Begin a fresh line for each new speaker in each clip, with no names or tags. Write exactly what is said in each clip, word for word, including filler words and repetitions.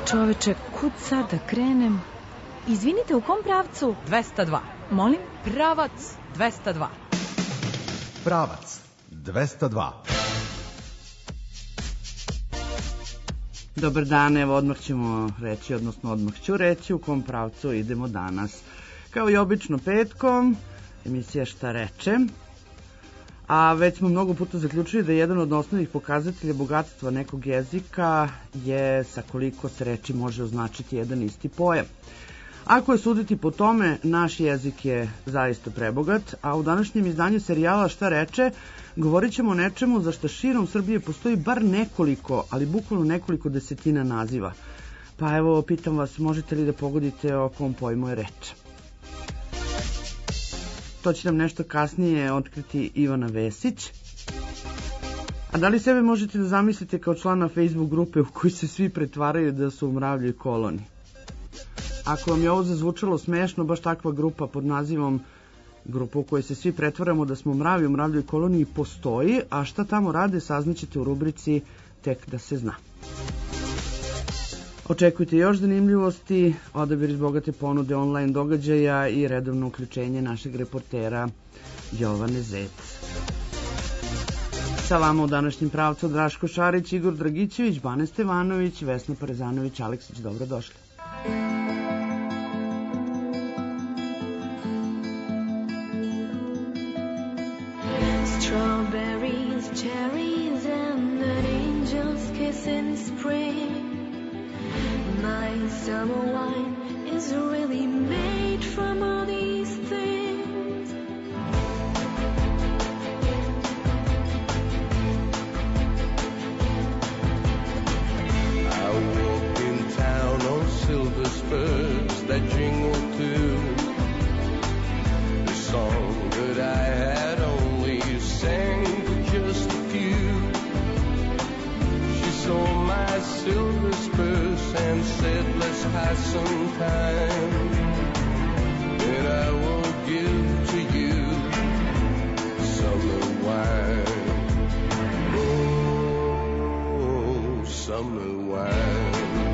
čoveče, kud sad da krenem? Izvinite, u kom pravcu?
dvesta dva.
Molim?
Pravac dvesta dva.
Pravac dvesta dva.
Dobar dan, evo odmah ćemo reći, odnosno odmah ću reći u kom pravcu idemo danas. Kao i obično petkom, emisija Šta reče, a već smo mnogo puta zaključili da je jedan od osnovnih pokazatelja bogatstva nekog jezika je sa koliko se reči može označiti jedan isti pojam. Ako je suditi po tome, naš jezik je zaista prebogat, a u današnjem izdanju serijala Šta reče govorit ćemo o nečemu za što širom Srbije postoji bar nekoliko, ali bukvalno nekoliko desetina naziva. Pa evo, pitam vas, možete li da pogodite o kom pojmu je reč? To će nam nešto kasnije otkriti Ivana Vesić. A da li sebe možete da zamislite kao člana Facebook grupe u kojoj se svi pretvaraju da su u mravljoj koloni? Ako vam je ovo zazvučalo smešno, baš takva grupa pod nazivom grupa u kojoj se svi pretvaramo da smo mravi u mravljoj koloniji postoji, a šta tamo rade saznaćete u rubrici Tek da se zna. Očekujte još zanimljivosti, odabir iz bogate ponude online događaja i redovno uključenje našeg reportera Jovane Zec. Sa vama u današnjem pravcu Draško Šarić, Igor Dragićević, Bane Stevanović, Vesna Parezanović, Aleksić, dobrodošli.
Strawberries, cherries, and an angel's kiss in spring. My summer wine is really made from all these things.
I walk in town on silver spurs that jingle too. The song that I had only sang for just a few. She saw my silver spurs and said, let's have some time. And I will give to you summer wine. Oh, summer wine.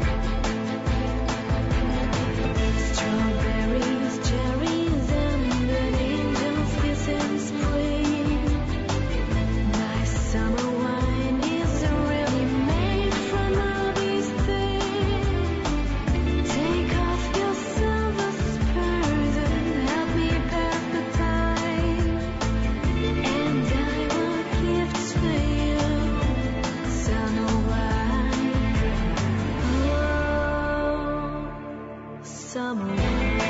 Strawberries, cherries, and an angel's kiss in spring. My summer wine is really made from all these things. Take off your silver spurs and help me pass the time. And I will give to you summer wine. Oh, summer wine.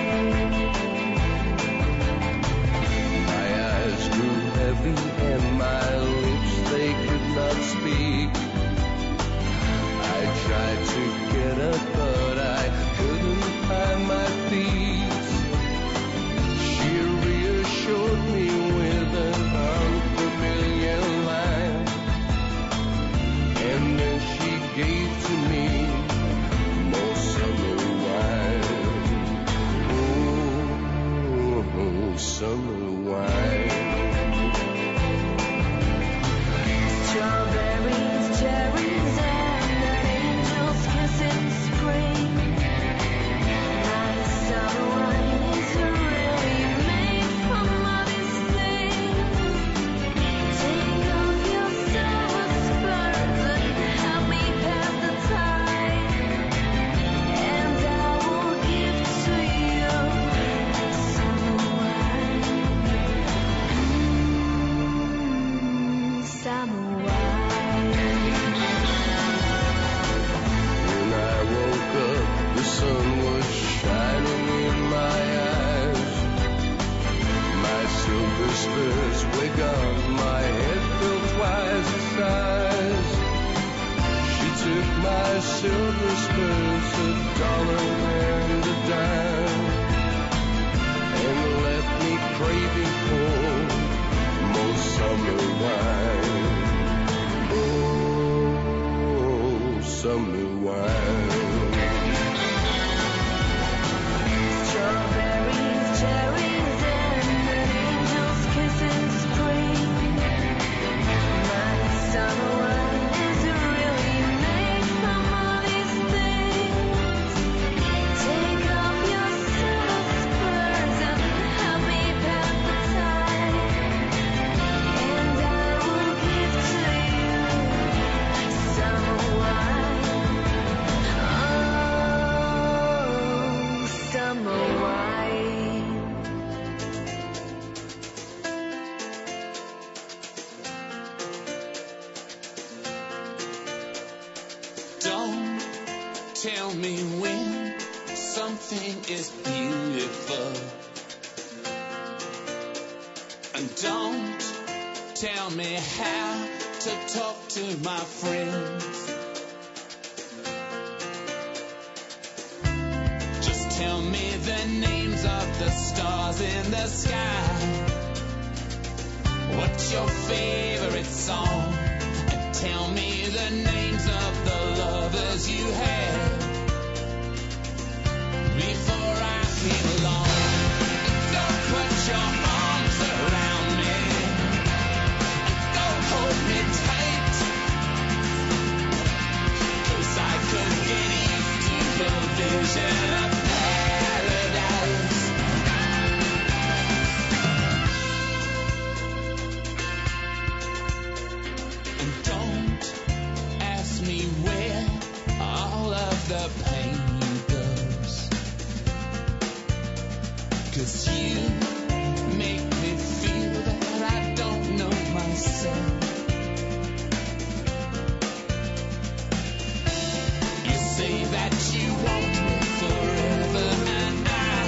My eyes grew heavy and my lips, they could not speak. I tried to get up, but I couldn't find my feet. She reassured me with an unfamiliar line, and then she gave to me more summer wine. Oh, summer wine.
Strawberries, cherries, and an angel's kiss in spring. My summer wine is really made from all these things. Take off your silver spurs and help me pass the time. And I will give to you summer wine. Mm, summer wine.
When I woke up, the sun was shining in my eyes. My silver spurs were gone, my head felt twice the size. She took my silver spurs, a dollar and a dime, and left me craving for more summer wine. Oh, summer wine.
Strawberries, cherries, and an angel's kiss in spring. My summer wine is really made from all these things.
tell me when something is beautiful. And don't tell me how to talk to my friends. Just tell me the names of the stars in the sky. What's your favorite song? And tell me the names of the lovers you had before I came along. Don't put your arms around me. Don't hold me tight. 'Cause I could get used to the vision of paradise. And don't ask me where all of the pain goes. 'Cause you make me feel that I don't know myself. You say that you want me forever and I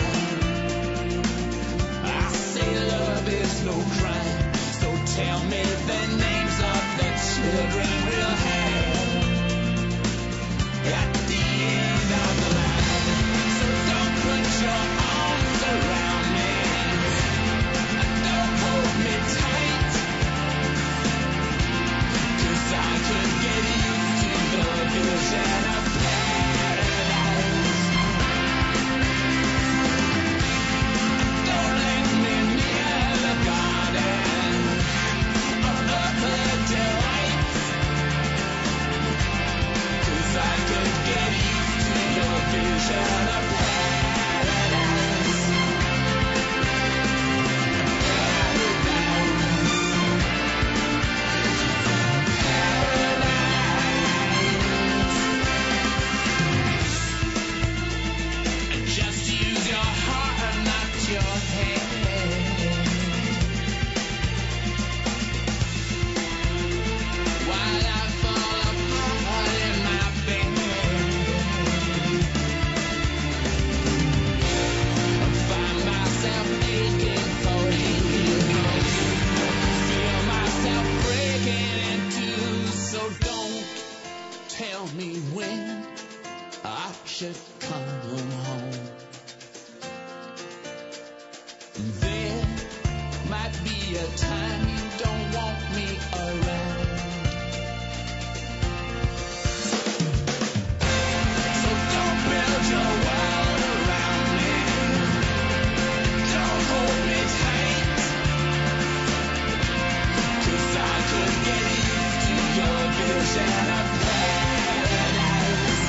I say love is no crime. So tell me the names of the children we'll have at the end of the line. So don't put your arms around me. Don't hold me tight. 'Cause I could get used to the vision of paradise. Don't let me near the garden of earthly delights. 'Cause I could get used to your vision of paradise. Just use your heart and not your head. While I fall apart in my bed, I find myself aching for you. Feel myself breaking in two. So don't tell me when I should come home. There might be a time you don't want me around. So don't build your world around me. Don't hold me tight. 'Cause I could get used to your vision of paradise.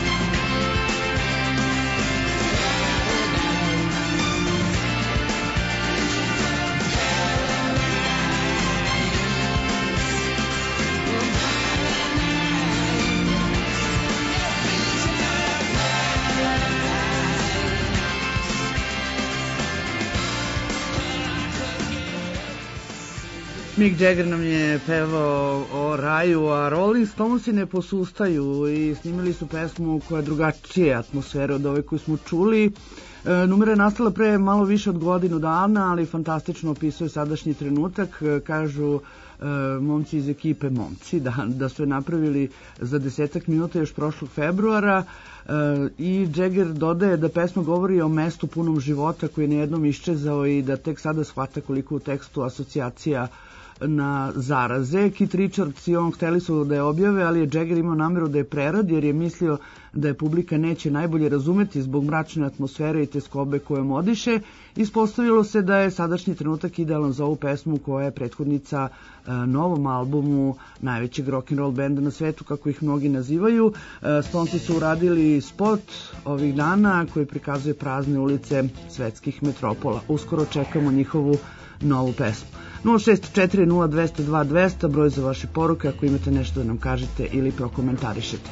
Mick Jagger nam je pevao o raju, a Rolling Stonesi ne posustaju i snimili su pesmu koja je drugačije atmosfere od ove koju smo čuli. E, numera je nastala pre malo više od godinu dana, ali fantastično opisuje sadašnji trenutak. E, kažu e, momci iz ekipe, momci, da, da su je napravili za desetak minuta još prošlog februara. E, I Jagger dodaje da pesma govori o mestu punom života koji je nejednom iščezao i da tek sada shvata koliko u tekstu asocijacija na zaraze. Keith Richards i on hteli su da je objave, ali je Jagger imao nameru da je preradi jer je mislio da je publika neće najbolje razumeti zbog mračne atmosfere i teskobe kojom odiše. Ispostavilo se da je sadašnji trenutak idealan za ovu pesmu koja je prethodnica e, novom albumu najvećeg rock'n'roll benda na svetu, kako ih mnogi nazivaju. E, Stonesi su uradili spot ovih dana koji prikazuje prazne ulice svetskih metropola. Uskoro čekamo njihovu novu pesmu. nula šest četiri nula dva zero dva dva zero, broj za vaše poruke ako imate nešto da nam kažete ili prokomentarišete.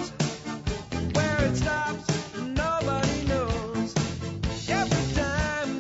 Every time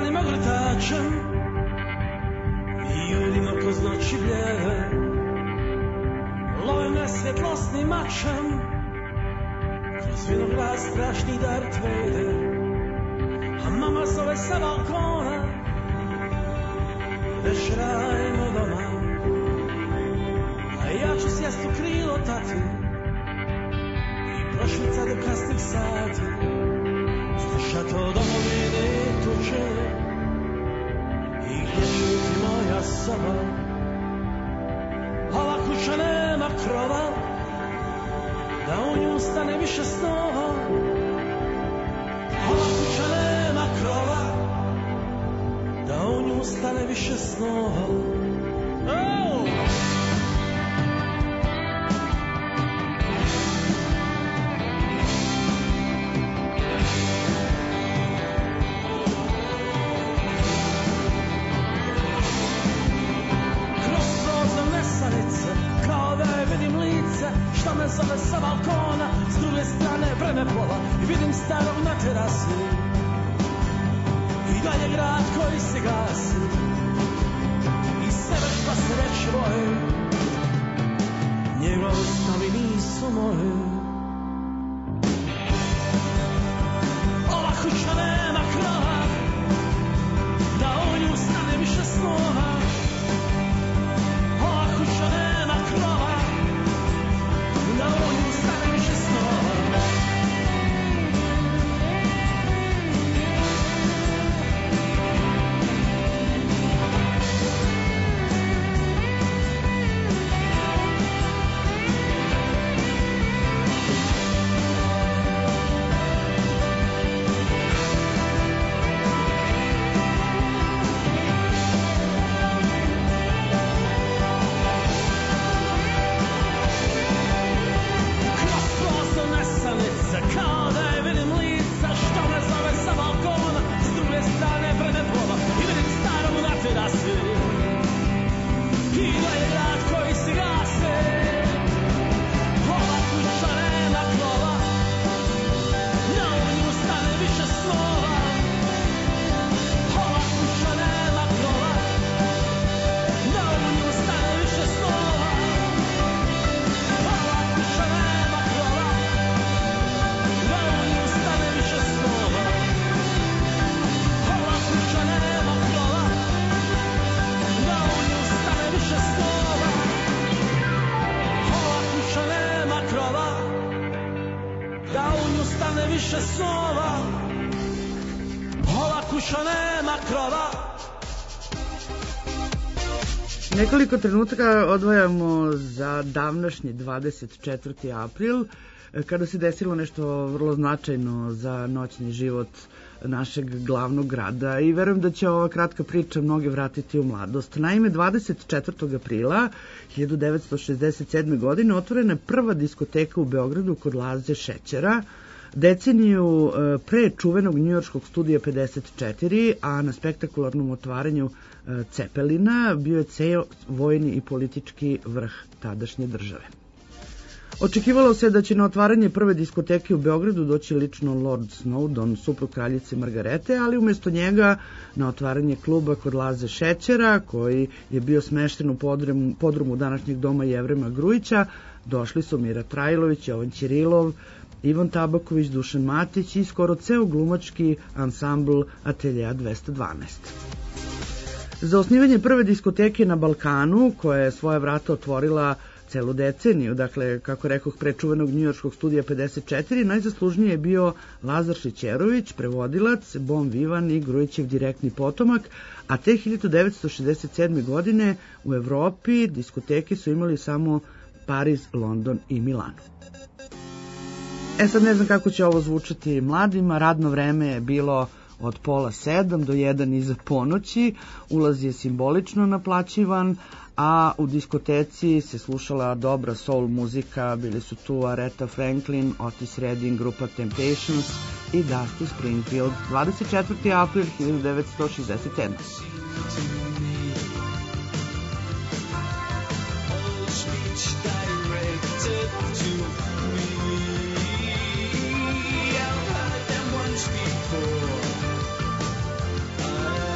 crnim ogrtačem i jurimo kroz noći bljeve. Love me svjetlosnim mačem kroz vinograd strašni Darth Vader. A mama zove sa balkona, večerajmo doma. A ja ću sjest u krilo tati i prošlica do kasnih sati. Slušat o domovine tuče i gdje šuti moja soba. Ova kuća nema krova, da u nju stane više snova. Ova kuća nema krova, da u nju stane više snova. Oh! Kao da je vidim lice što me zove sa balkona, s druge strane vremeplova i vidim starog na terasi i dalje grad koji se gasi i sebe šta se već boje, njegovi snovi nisu moje. Ova kuća nema krova, da u nju stane više snova. Ova kuća nema krova, da u nju stane više snova. Kao da je vidim lica što me zove sa balkona, s druge strane vremeplova i vidim starog na terasi i dalje grad koji se gase. Ova kuća nema krova, da u nju stane više snova. Ova kuća nema krova, da u nju stane više snova. Ova kuća nema krova, da u nju stane više snova. Ova kuća nema krova, da u nju stane više snova. Ova kuća nema krova, da u nju stane više snova. Ova kuća nema krova.
Nekoliko trenutka odvajamo za davnašnji dvadeset četvrti april, kada se desilo nešto vrlo značajno za noćni život našeg glavnog grada i verujem da će ova kratka priča mnoge vratiti u mladost. Naime, dvadeset četvrtog aprila hiljadu devetsto šezdeset sedme. godine otvorena je prva diskoteka u Beogradu kod Laze Šećera, deceniju pre čuvenog njujorškog studija pedeset četiri, a na spektakularnom otvaranju Cepelina bio je ceo vojni i politički vrh tadašnje države. Očekivalo se da će na otvaranje prve diskoteke u Beogradu doći lično Lord Snowdon, suprug kraljice Margarete, ali umjesto njega na otvaranje kluba kod Laze Šećera, koji je bio smešten u podrumu, podrumu današnjeg doma Jevrema Grujića, došli su Mira Trajlović, Jovan Ćirilov, Ivan Tabaković, Dušan Matić i skoro ceo glumački ansambl Ateljea dvesta dvanaest. Za osnivanje prve diskoteke na Balkanu, koja je svoje vrata otvorila celu deceniju, dakle, kako rekoh, pre čuvenog njujorškog studija pedeset četiri, najzaslužniji je bio Lazar Šećerović, prevodilac, bon vivan i Grujićev direktni potomak, a te hiljadu devetsto šezdeset sedme. godine u Evropi diskoteke su imali samo Pariz, London i Milano. E sad ne znam kako će ovo zvučati mladima, radno vreme je bilo od pola sedam do jedan iza ponoći, ulaz je simbolično naplaćivan, a u diskoteci se slušala dobra soul muzika, bili su tu Aretha Franklin, Otis Redding, grupa Temptations i Dusty Springfield. dvadeset četvrti april hiljadu devetsto šezdeset sedme.
Before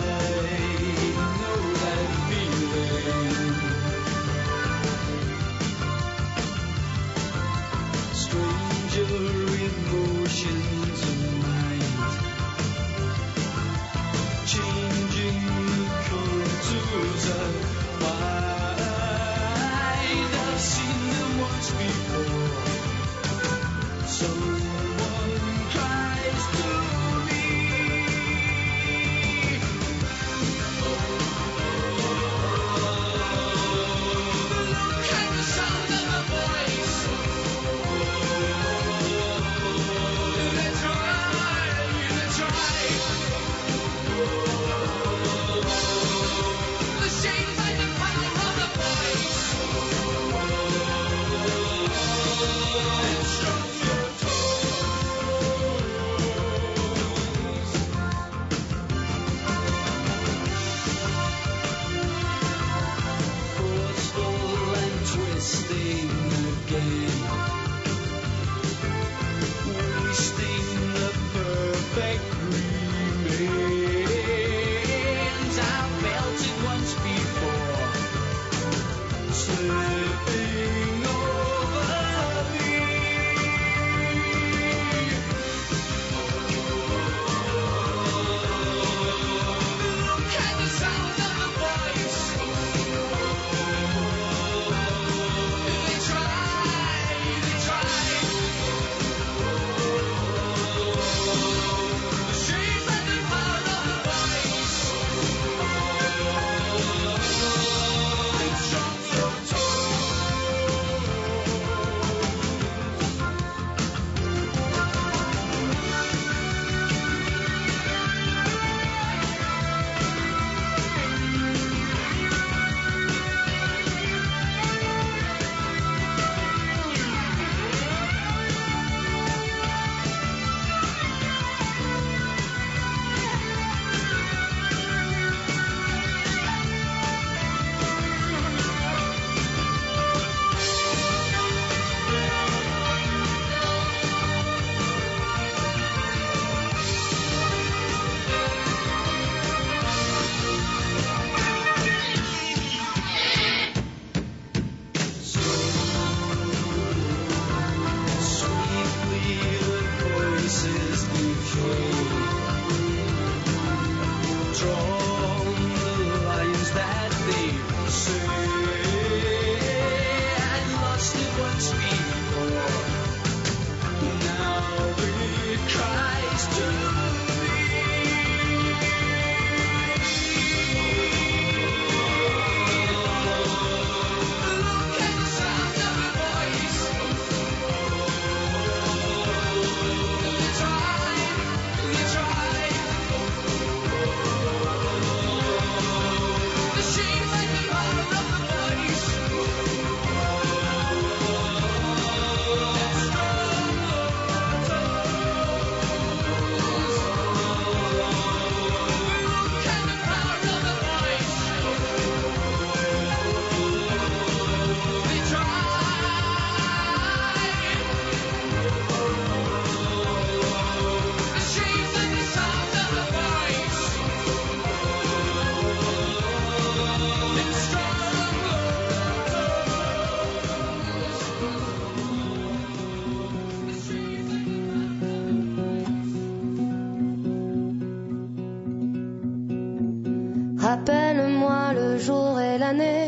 Rappelle-moi le jour et l'année.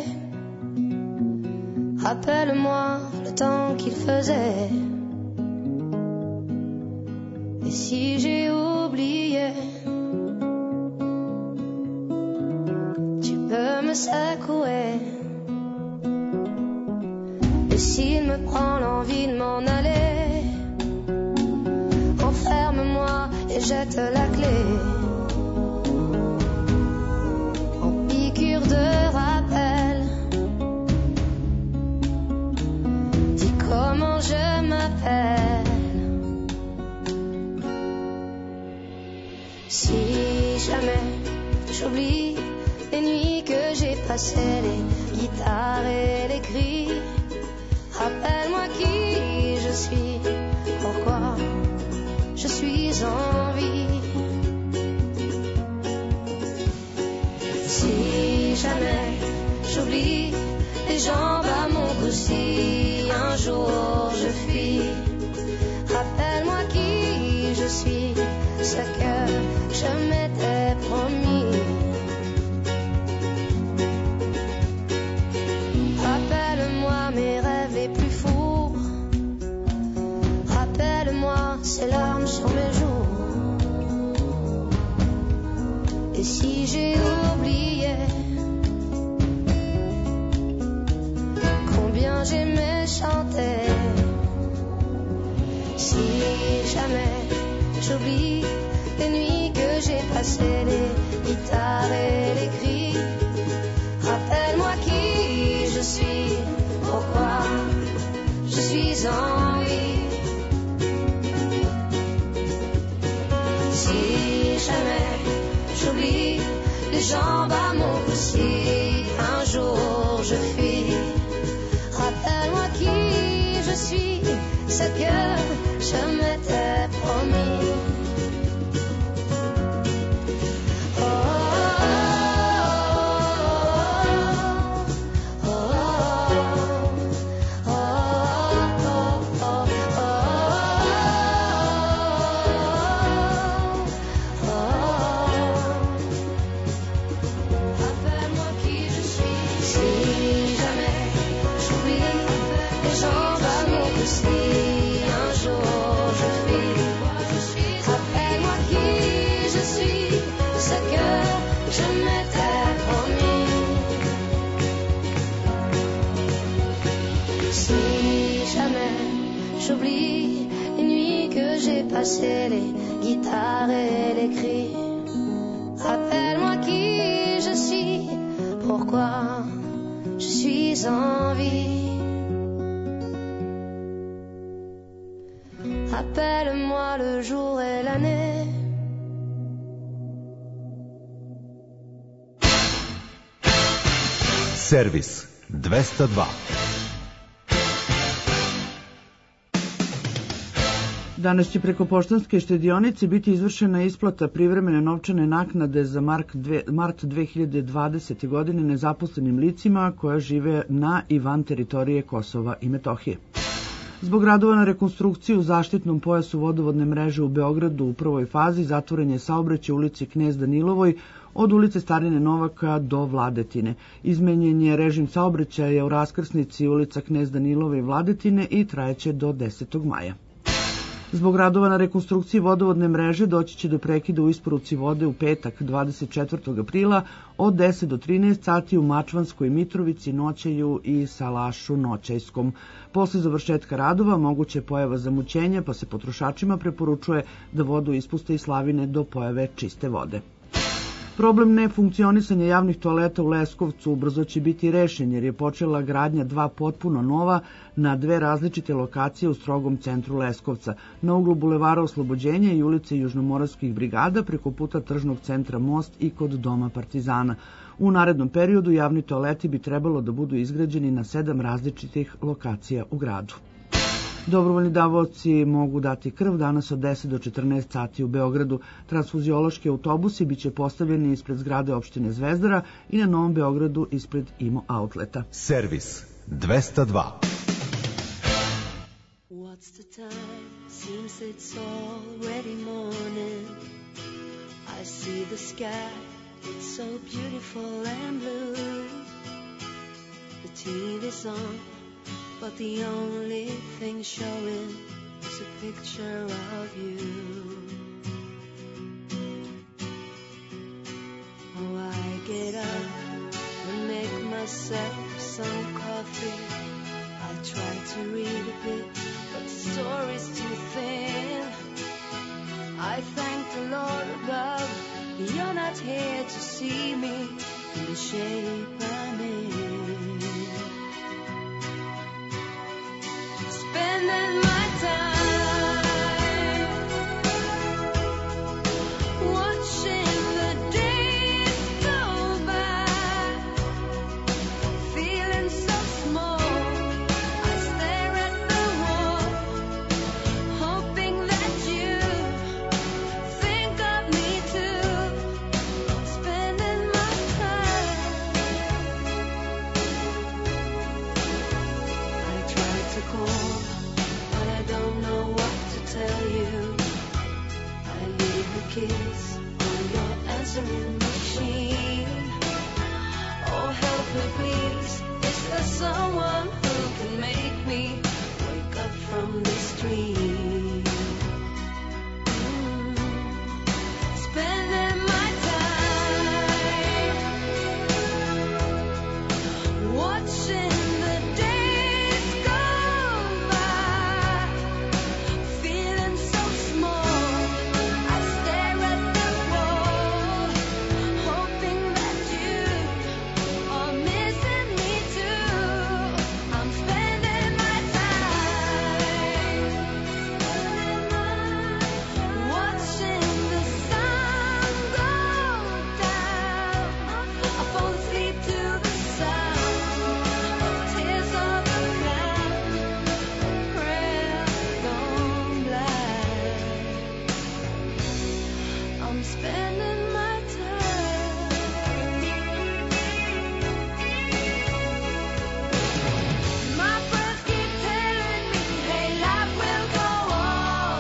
Rappelle-moi le temps qu'il faisait. Et si j'ai oublié, tu peux me secouer. Et s'il me prend l'envie de m'en aller, enferme-moi et jette la clé. En piqûre de rappel, dis comment je m'appelle. Si jamais j'oublie les nuits que j'ai passées, les guitares et les cris, rappelle-moi qui je suis, pourquoi je suis en vie. Si jamais j'oublie les jambes à mon cou, si un jour je fuis, rappelle-moi qui je suis, ce que je m'étais promis. Rappelle-moi mes rêves les plus fous. Rappelle-moi ces larmes sur mes joues. Et si j'ai oublié combien j'aimais chanter, si jamais j'oublie les nuits que j'ai passées, les guitares et les cris, rappelle-moi qui je suis, pourquoi je suis en vie. Si jamais j'oublie les jambes à mon cou, si un jour je fuis, rappelle-moi qui je suis, ce que je m'étais promis. J'oublie les nuits que j'ai passées, les guitares et les cris. Rappelle-moi qui je suis, pourquoi je suis en vie. Rappelle-moi le jour et l'année.
Servis dvesta dva.
Danas će preko poštanske štedionice biti izvršena isplata privremene novčane naknade za mart dve hiljade dvadesete. godine nezaposlenim licima koja žive na i van teritorije Kosova i Metohije. Zbog radova na rekonstrukciju u zaštitnom pojasu vodovodne mreže u Beogradu u prvoj fazi zatvoren je saobraćaj u ulici Knez Danilovoj od ulice Starine Novaka do Vladetine. Izmenjen je režim saobraćaja u raskrsnici ulica Knez Danilove i Vladetine i trajeće do desetog maja. Zbog radova na rekonstrukciji vodovodne mreže doći će do prekida u isporuci vode u petak dvadeset četvrtog aprila od deset do trinaest sati u Mačvanskoj Mitrovici, Noćaju i Salašu Noćajskom. Posle završetka radova moguće je pojava zamućenja, pa se potrošačima preporučuje da vodu ispuste iz slavine do pojave čiste vode. Problem nefunkcionisanja javnih toaleta u Leskovcu ubrzo će biti rešen jer je počela gradnja dva potpuno nova na dve različite lokacije u strogom centru Leskovca, na uglu bulevara Oslobođenja i ulice Južnomoravskih brigada preko puta tržnog centra Most i kod Doma Partizana. U narednom periodu javni toaleti bi trebalo da budu izgrađeni na sedam različitih lokacija u gradu. Dobrovoljni davaoci mogu dati krv danas od deset do četrnaest sati u Beogradu. Transfuziološki autobusi biće postavljeni ispred zgrade opštine Zvezdara i na Novom Beogradu ispred Imo outleta.
Servis dvesta dva.
What's the time? Seems it's already morning. I see the sky It's so beautiful and blue. The T V's on, but the only thing showing is a picture of you. Oh, I get up and make myself some coffee. I try to read a bit, but the story's too thin. I thank the Lord above, you're not here to see me in the shape I'm in. Spending my time watching the days go by, feeling so small. I stare at the wall, hoping that you think of me too. Spending my time. I try to call, but I don't know what to tell you. I leave a kiss on your answering machine. Oh, help me please. Is there someone who can make me wake up from this dream? Mm. Spending my time watching the days go by, feeling so small. I stare at the wall, hoping that you are missing me too. I'm spending my time, spending my watching the sun go down. I fall asleep to the sound of tears of a clown, a prayer gone blind. I'm spending my time. My friends keep telling me, hey, life will go on.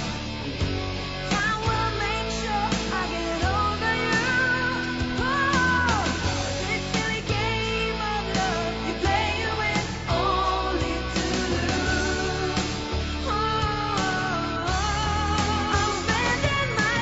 Time will make sure I get over you. Oh, this silly game of love you play you win only to lose. Oh, I'm spending my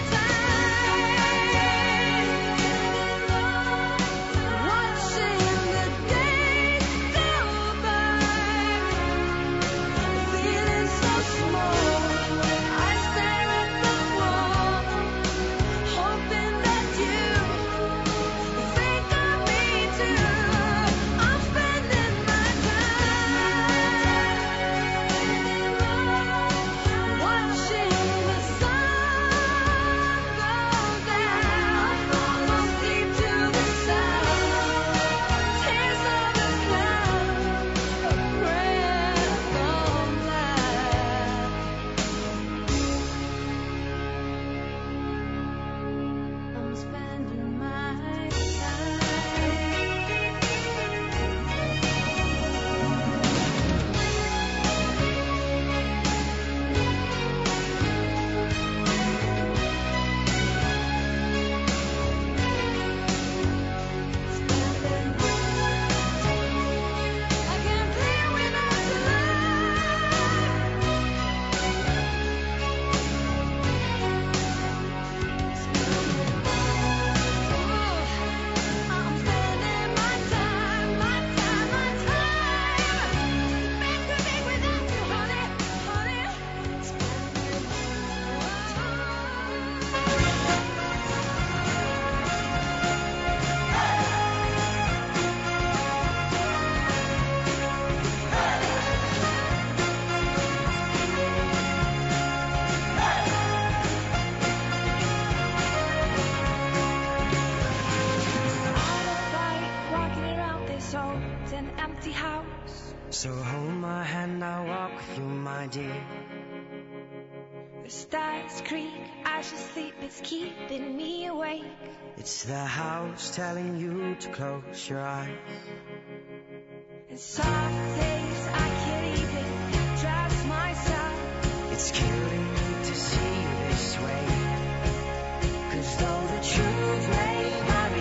time watching the days go by, feeling so small. I stare at the wall, hoping that you think of me too. I'm spending my time watching the sun go down. Fall asleep to the sound, tears of a clown, a prayer gone blind. I'm spending my time. I can't live without you. I'm spending my time, my time, my time. Been too big without you, honey, honey. Spending my walking around this old and empty house.
So hold my hand, I'll walk with you, my dear.
The stars creak, I should sleep, it's keeping me awake.
It's the house telling you to close your eyes.
And some days I can't even trust myself.
It's killing me to see you this way. 'Cause though the truth may vary,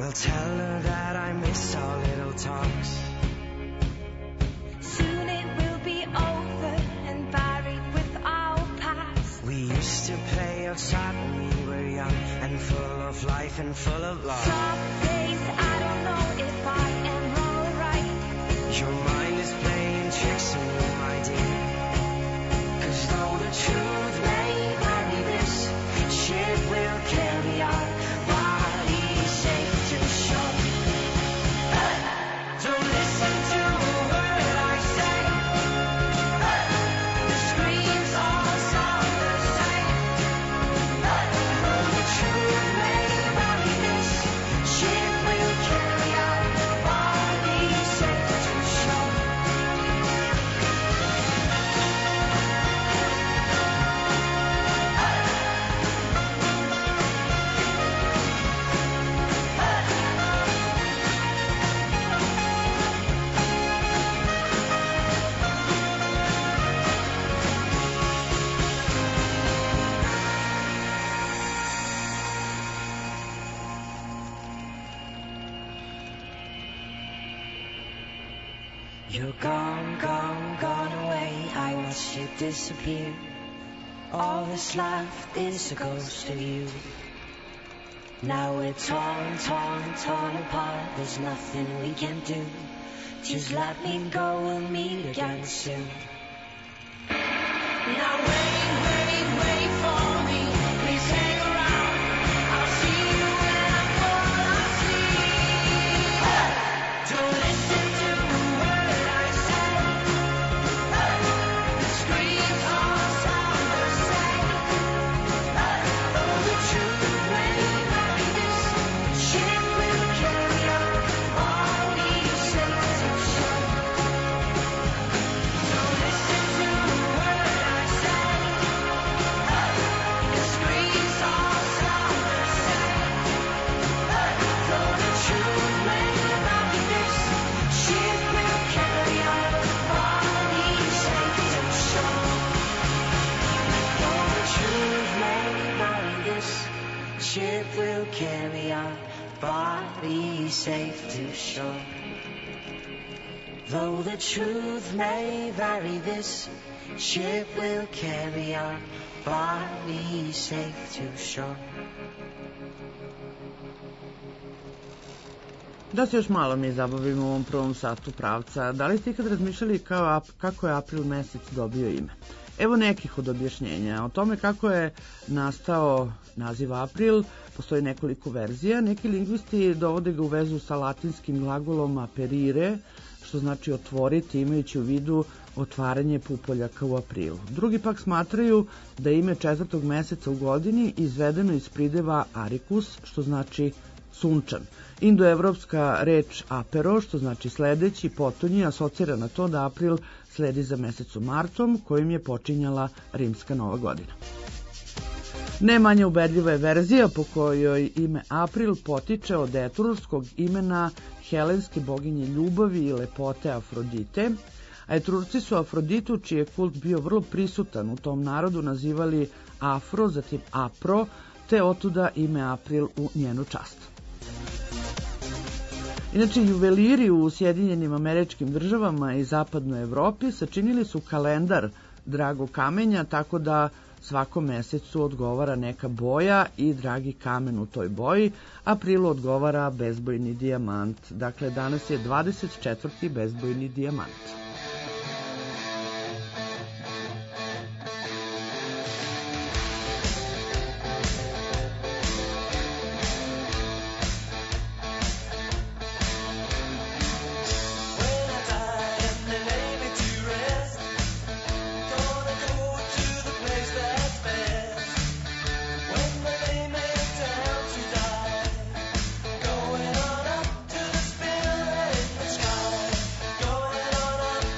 Well, tell her that I miss our little talks.
Soon it will be over and buried with our past.
We used to play outside when we were young and full of life and full of love.
Some days I don't know if I am wrong or right.
Your mind is playing tricks on you, my dear. 'Cause though the truth may vary, this ship will carry our bodies safe to shore. Don't listen to a word I say. The screams all sound the same. Though the truth may vary, this ship will carry our bodies safe to shore. You're gone, gone, gone away. I watched you disappear. All that's left is a ghost of you. Now we're torn, torn, torn apart. There's nothing we can do. Just let me go, we'll meet again soon. Now wait, wait, wait for me. Please hang around. I'll see you when I fall asleep. Don't listen to a word I say. The screams all sound the same. Though the truth may vary, this ship will carry our bodies safe to shore. Don't listen to a word I say. The screams all sound the same. Though the truth may vary, this ship will carry our bodies safe to shore. Though the truth may vary, this ship will carry our bodies safe to shore. Though the truth may vary, this ship will carry our bodies safe to shore.
Da se još malo mi zabavimo u ovom prvom satu pravca. Da li ste ikad razmišljali kao ap, kako je april mesec dobio ime? Evo nekih od objašnjenja. O tome kako je nastao naziv april postoji nekoliko verzija. Neki lingvisti dovode ga u vezu sa latinskim glagolom aperire, što znači otvoriti, imajući u vidu otvaranje pupoljaka u aprilu. Drugi pak smatraju da je ime četvrtog meseca u godini izvedeno iz prideva aricus, što znači sunčan. Indoevropska reč apero, što znači sledeći, potonji, asocira na to da april sledi za mesecom martom, kojim je počinjala rimska nova godina. Ne manje ubedljiva je verzija po kojoj ime april potiče od etrurskog imena helenske boginje ljubavi i lepote Afrodite, a Etrurci su Afroditu, čiji je kult bio vrlo prisutan u tom narodu, nazivali Afro, zatim Apro, te otuda ime april u njenu čast. Inače, juveliri u Sjedinjenim Američkim Državama i Zapadnoj Evropi sačinili su kalendar dragog kamenja, tako da svakom mesecu odgovara neka boja i dragi kamen u toj boji. Aprilu odgovara bezbojni dijamant. Dakle, danas je dvadeset četvrti bezbojni dijamant.
Going on up to the spirit in the sky. Going on up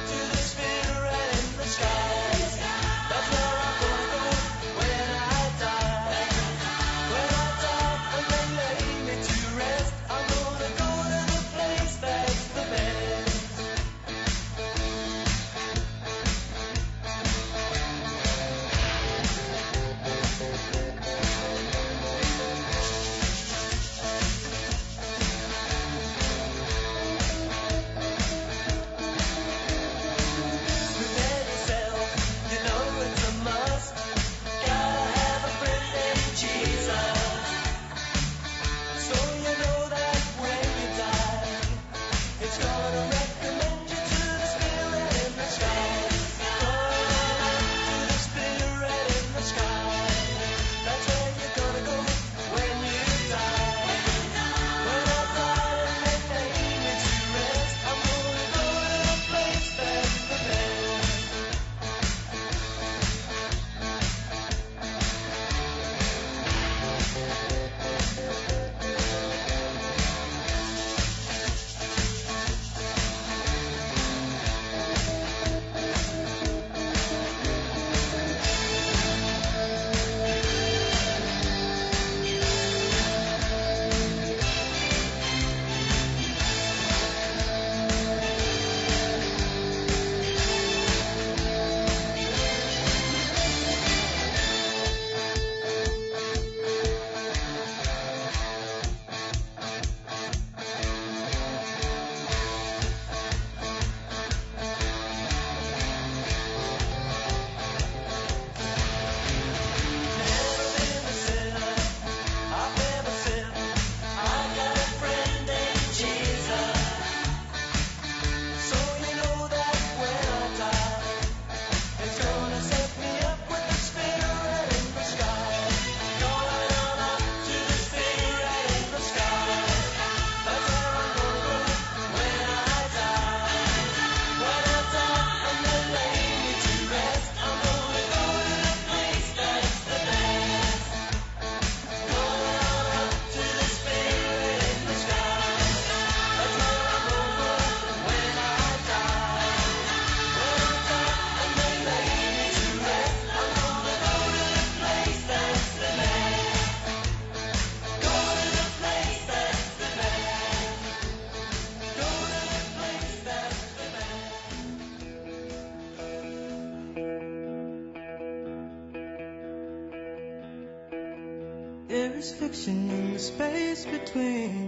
is fiction in the space between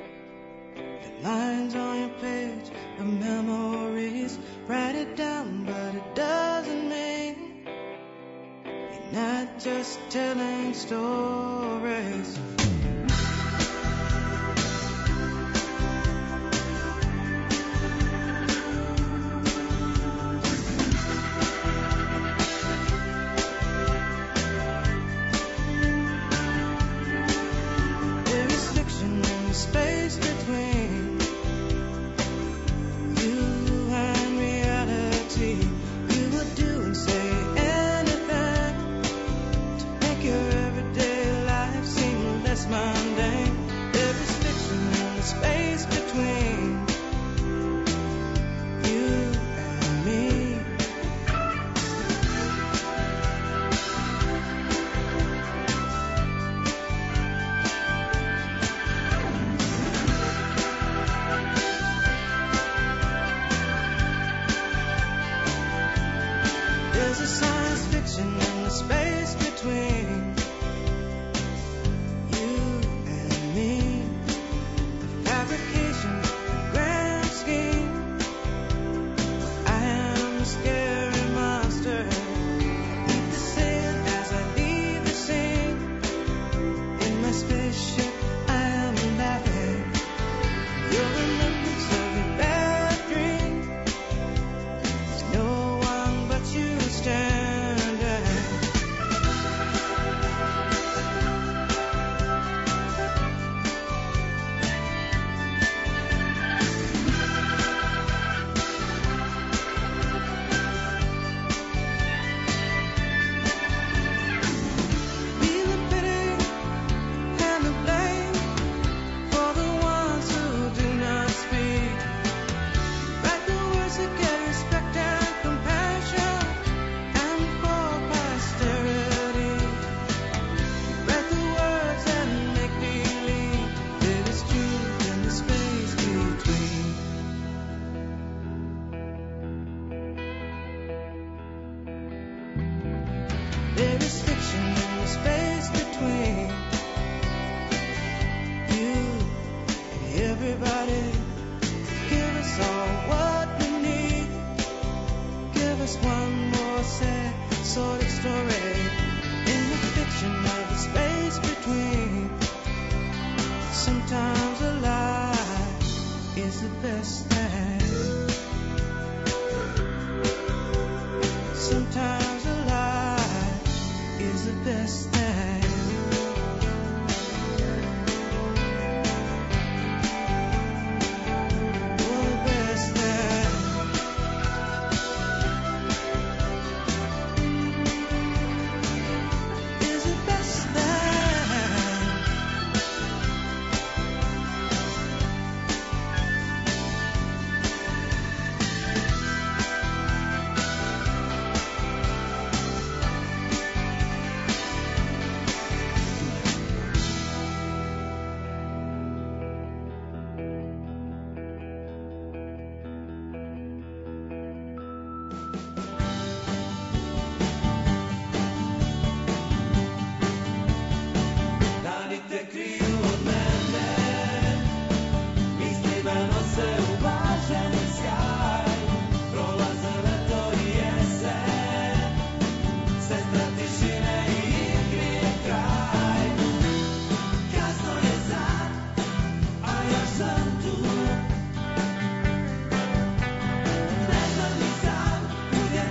the lines on your page of memories. Write it down, but it doesn't mean you're not just telling stories.
Neznam ni sam, gdje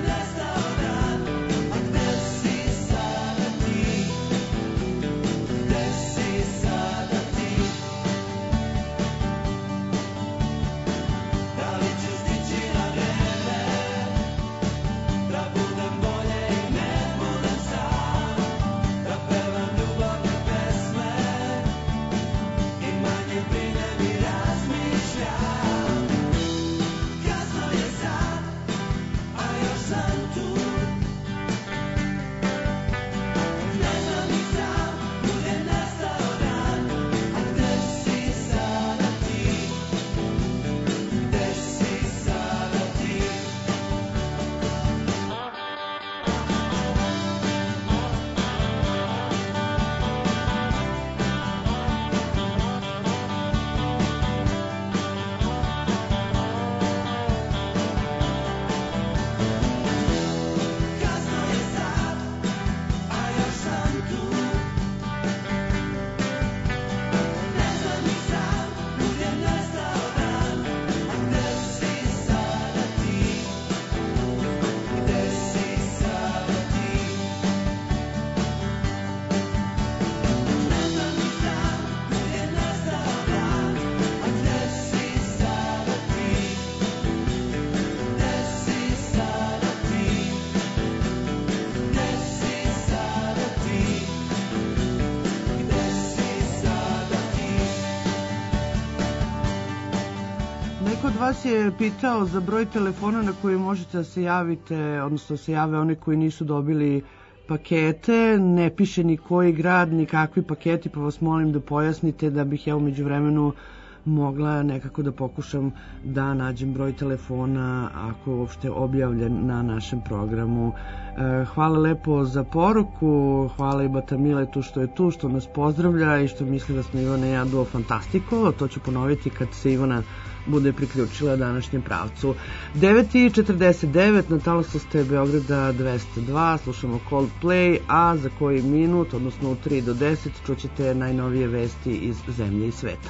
Neko od vas je pitao za broj telefona na koji možete da se javite, odnosno da se jave one koji nisu dobili pakete. Ne piše ni koji grad, ni kakvi paketi, pa vas molim da pojasnite da bih ja umeđu vremenu mogla nekako da pokušam da nađem broj telefona ako je uopšte objavljen na našem programu. Hvala lepo za poruku, hvala i Bata Miletu što je tu, što nas pozdravlja i što misli da smo Ivana i ja duo fantastiko. To ću ponoviti kad se Ivana bude priključila današnjem pravcu. devet i četrdeset devet na talasu ste Beograda dvesta dva, slušamo Coldplay, a za koji minut, odnosno u tri do deset, čućete najnovije vesti iz zemlje i sveta.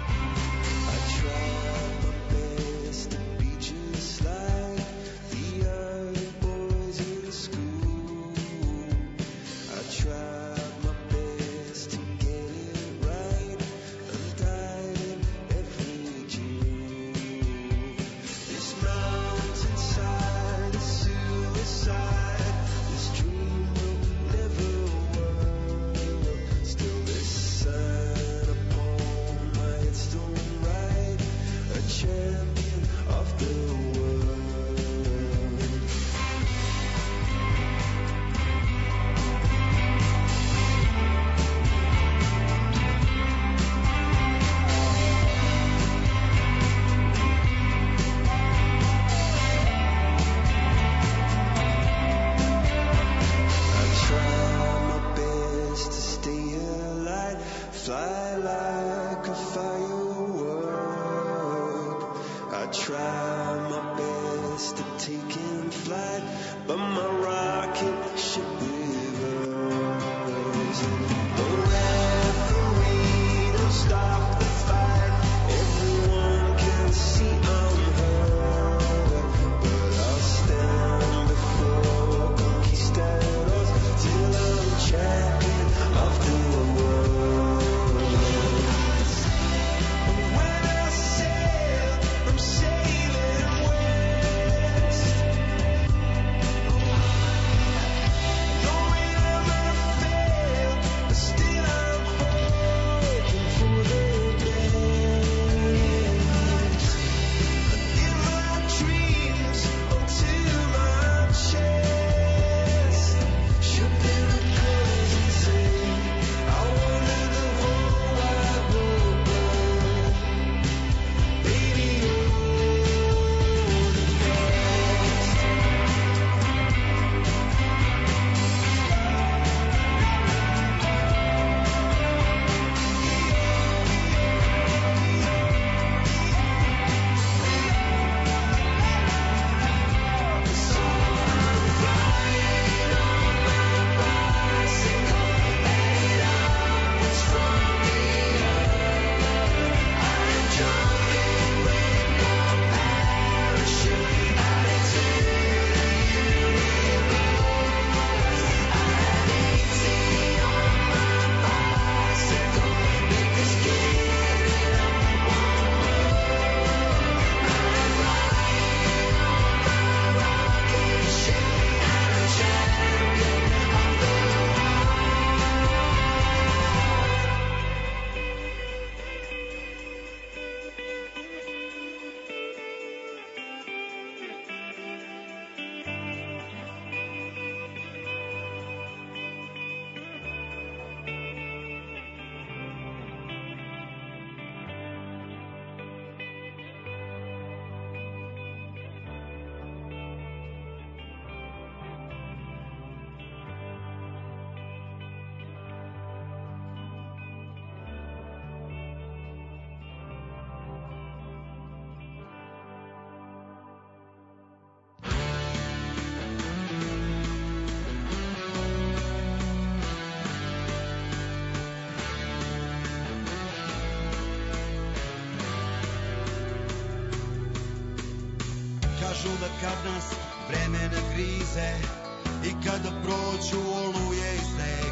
kažu da kad nas vremena grize i kada prođu oluje i sneg,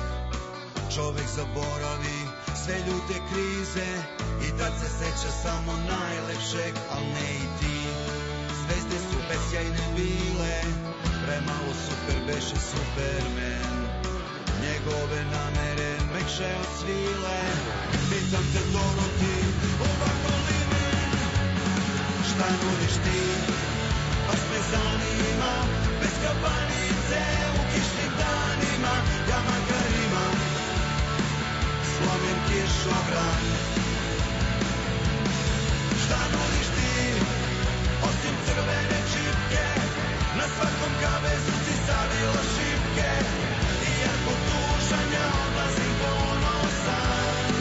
čovek zaboravi sve ljute krize i tad se seća samo najlepšeg, al ne i ti. Zvezde su besjajne bile, premalo super beše Superman, njegove namere mekše od svile. Pitam te Doroti, ovako li me, šta šta nudiš ti, baš me zanima, bez kabanice u kišnim danima, ja makar imam slomljen kišobran. Šta nudiš ti, osim crvene čipke, na svakom kavezu si savila šipke, iako tužan ja odlazim ponosan.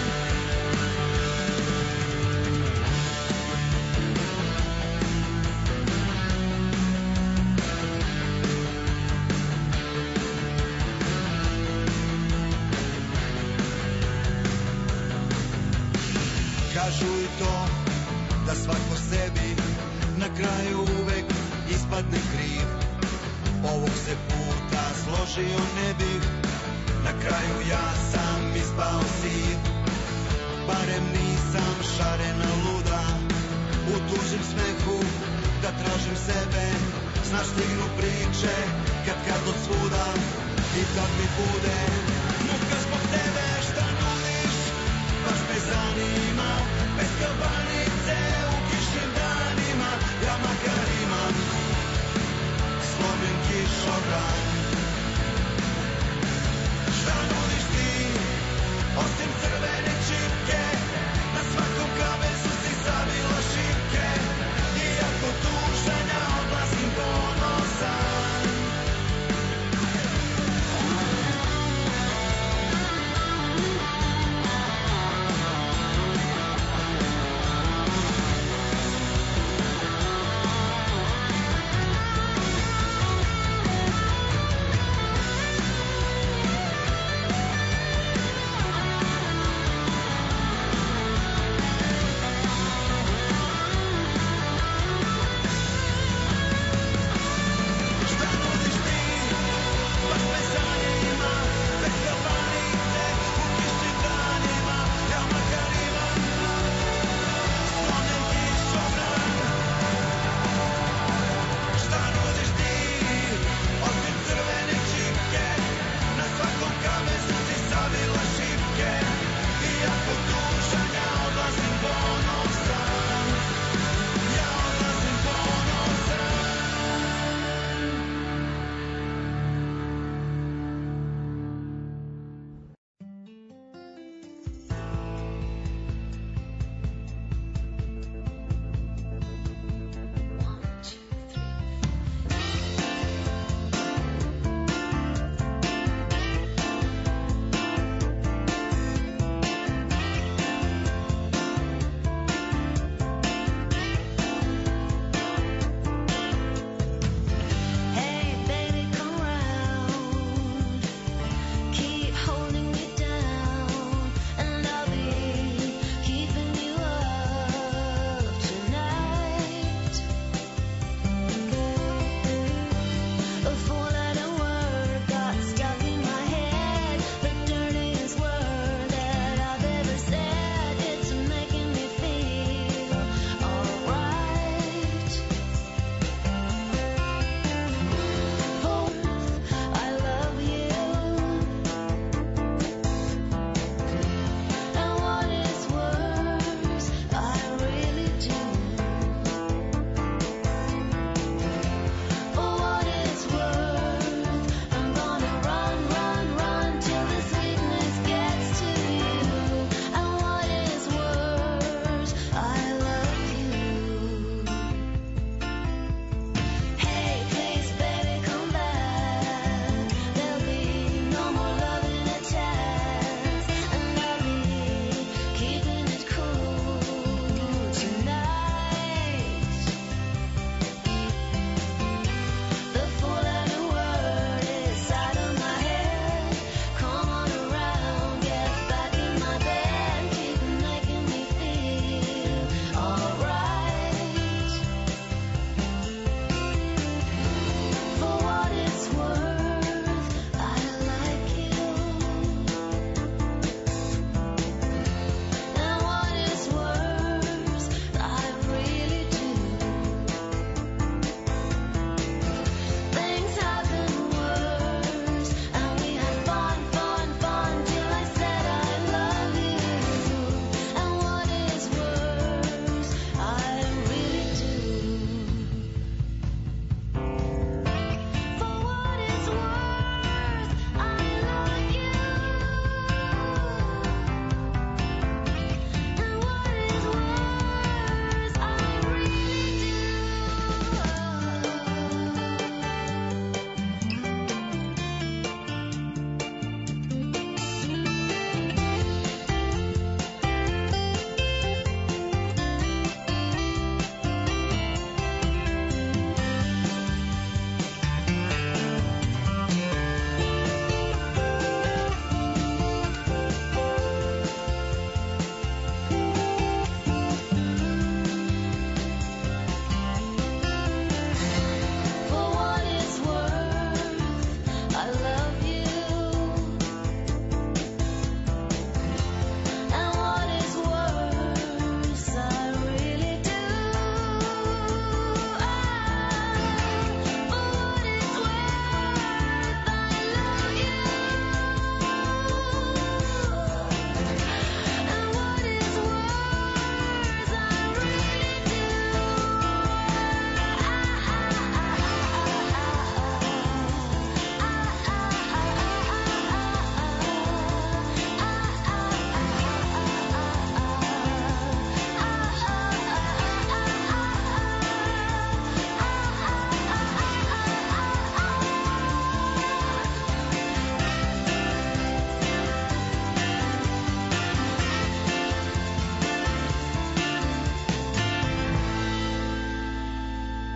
Kažu i to da svako sebi na kraju uvek ispadne kriv. Ovog se puta složio ne bih, na kraju ja sam ispao siv. Barem nisam šarena luda, u tužim smehu da tražim sebe. Znaš, stignu priče kad kad od svuda i tad mi bude muka zbog tebe. Šta nudiš, baš me zanima, bez kabanice u kišnim danima, ja makar imam slomljen kišobran. Šta nudiš ti, osim crvene čipke, na svakom kavezu si savila šipke, iako tužan ja odlazim ponosan.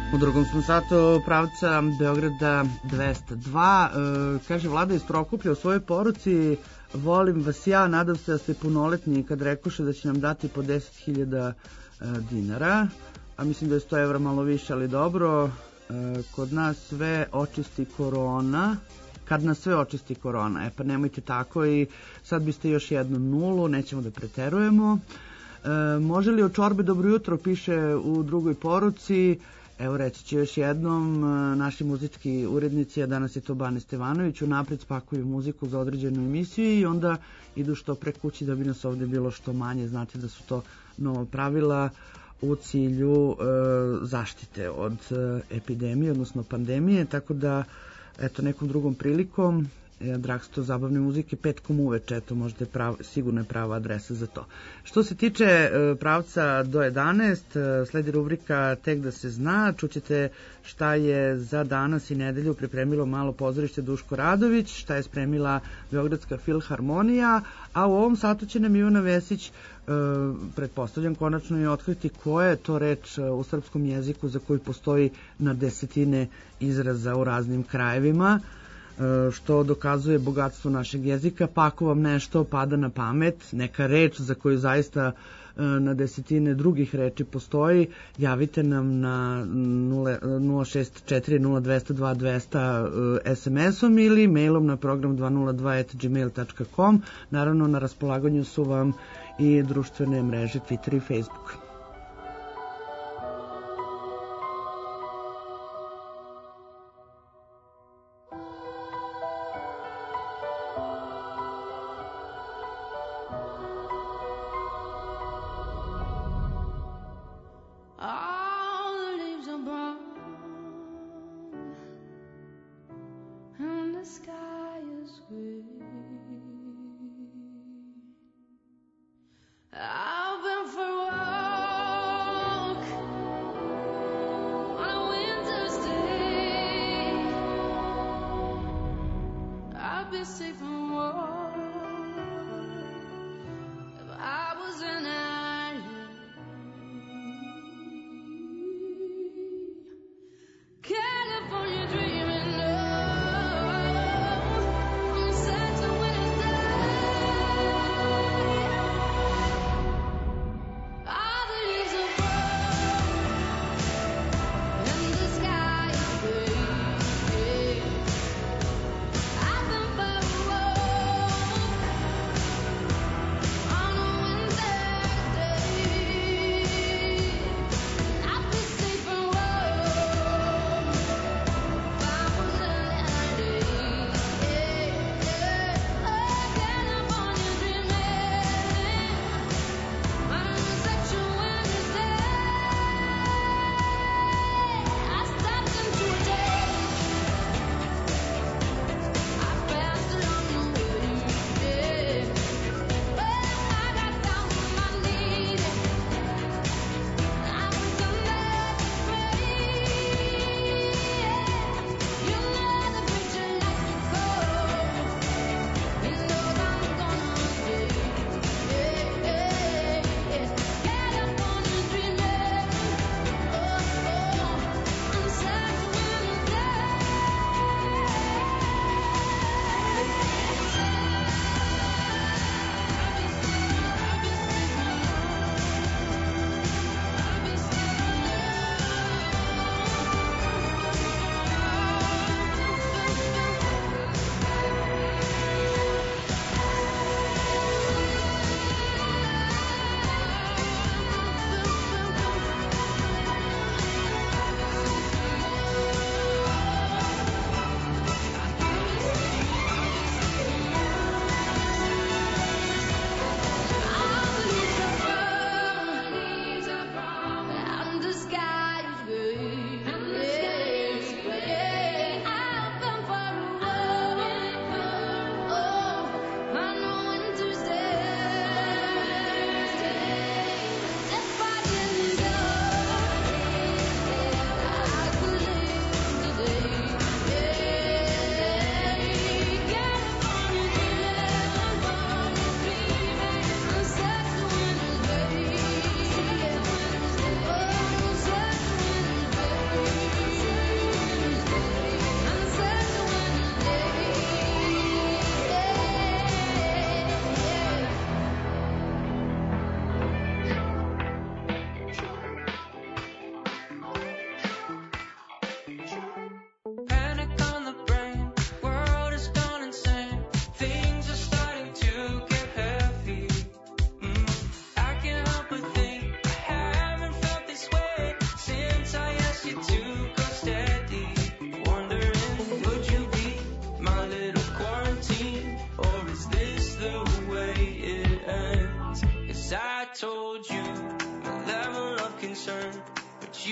U drugom smo satu pravca Beograda dvesta dva. E, kaže Vlada iz Prokuplja u svojoj poruci: volim vas ja, nadam se da ste punoletni, kad rekoše da će nam dati po deset hiljada dinara, a mislim da je sto evra malo više, ali dobro. E, kod nas sve očisti korona, kad nas sve očisti korona, e pa nemojte tako, i sad biste još jednu nulu, nećemo da preterujemo. E, može li od čorbe dobro jutro, piše u drugoj poruci. Evo, reći ću još jednom, naši muzički urednici, a danas je to Bane Stevanović, unapred spakuju muziku za određenu emisiju i onda idu što pre kući da bi nas ovde bilo što manje. Znate da su to nova pravila u cilju e, zaštite od e, epidemije, odnosno pandemije, tako da, eto, nekom drugom prilikom, e, Dragsto zabavne muzike, petkom uveče, eto, možda je prav, sigurno je prava adresa za to. Što se tiče e, pravca do jedanaest, e, sledi rubrika Tek da se zna, čućete šta je za danas i nedelju pripremilo Malo pozorište Duško Radović, šta je spremila Beogradska filharmonija, a u ovom satu će nam Ivana Vesić, e, pretpostavljam, konačno i otkriti koja je to reč u srpskom jeziku za koju postoji na desetine izraza u raznim krajevima, što dokazuje bogatstvo našeg jezika. Pa ako vam nešto pada na pamet, neka reč za koju zaista na desetine drugih reči postoji, javite nam na nula šest četiri nula dva nula dva dvesta es em esom ili mailom na program dva nula dva at gmail dot com. Naravno, na raspolaganju su vam i društvene mreže Twitter i Facebook.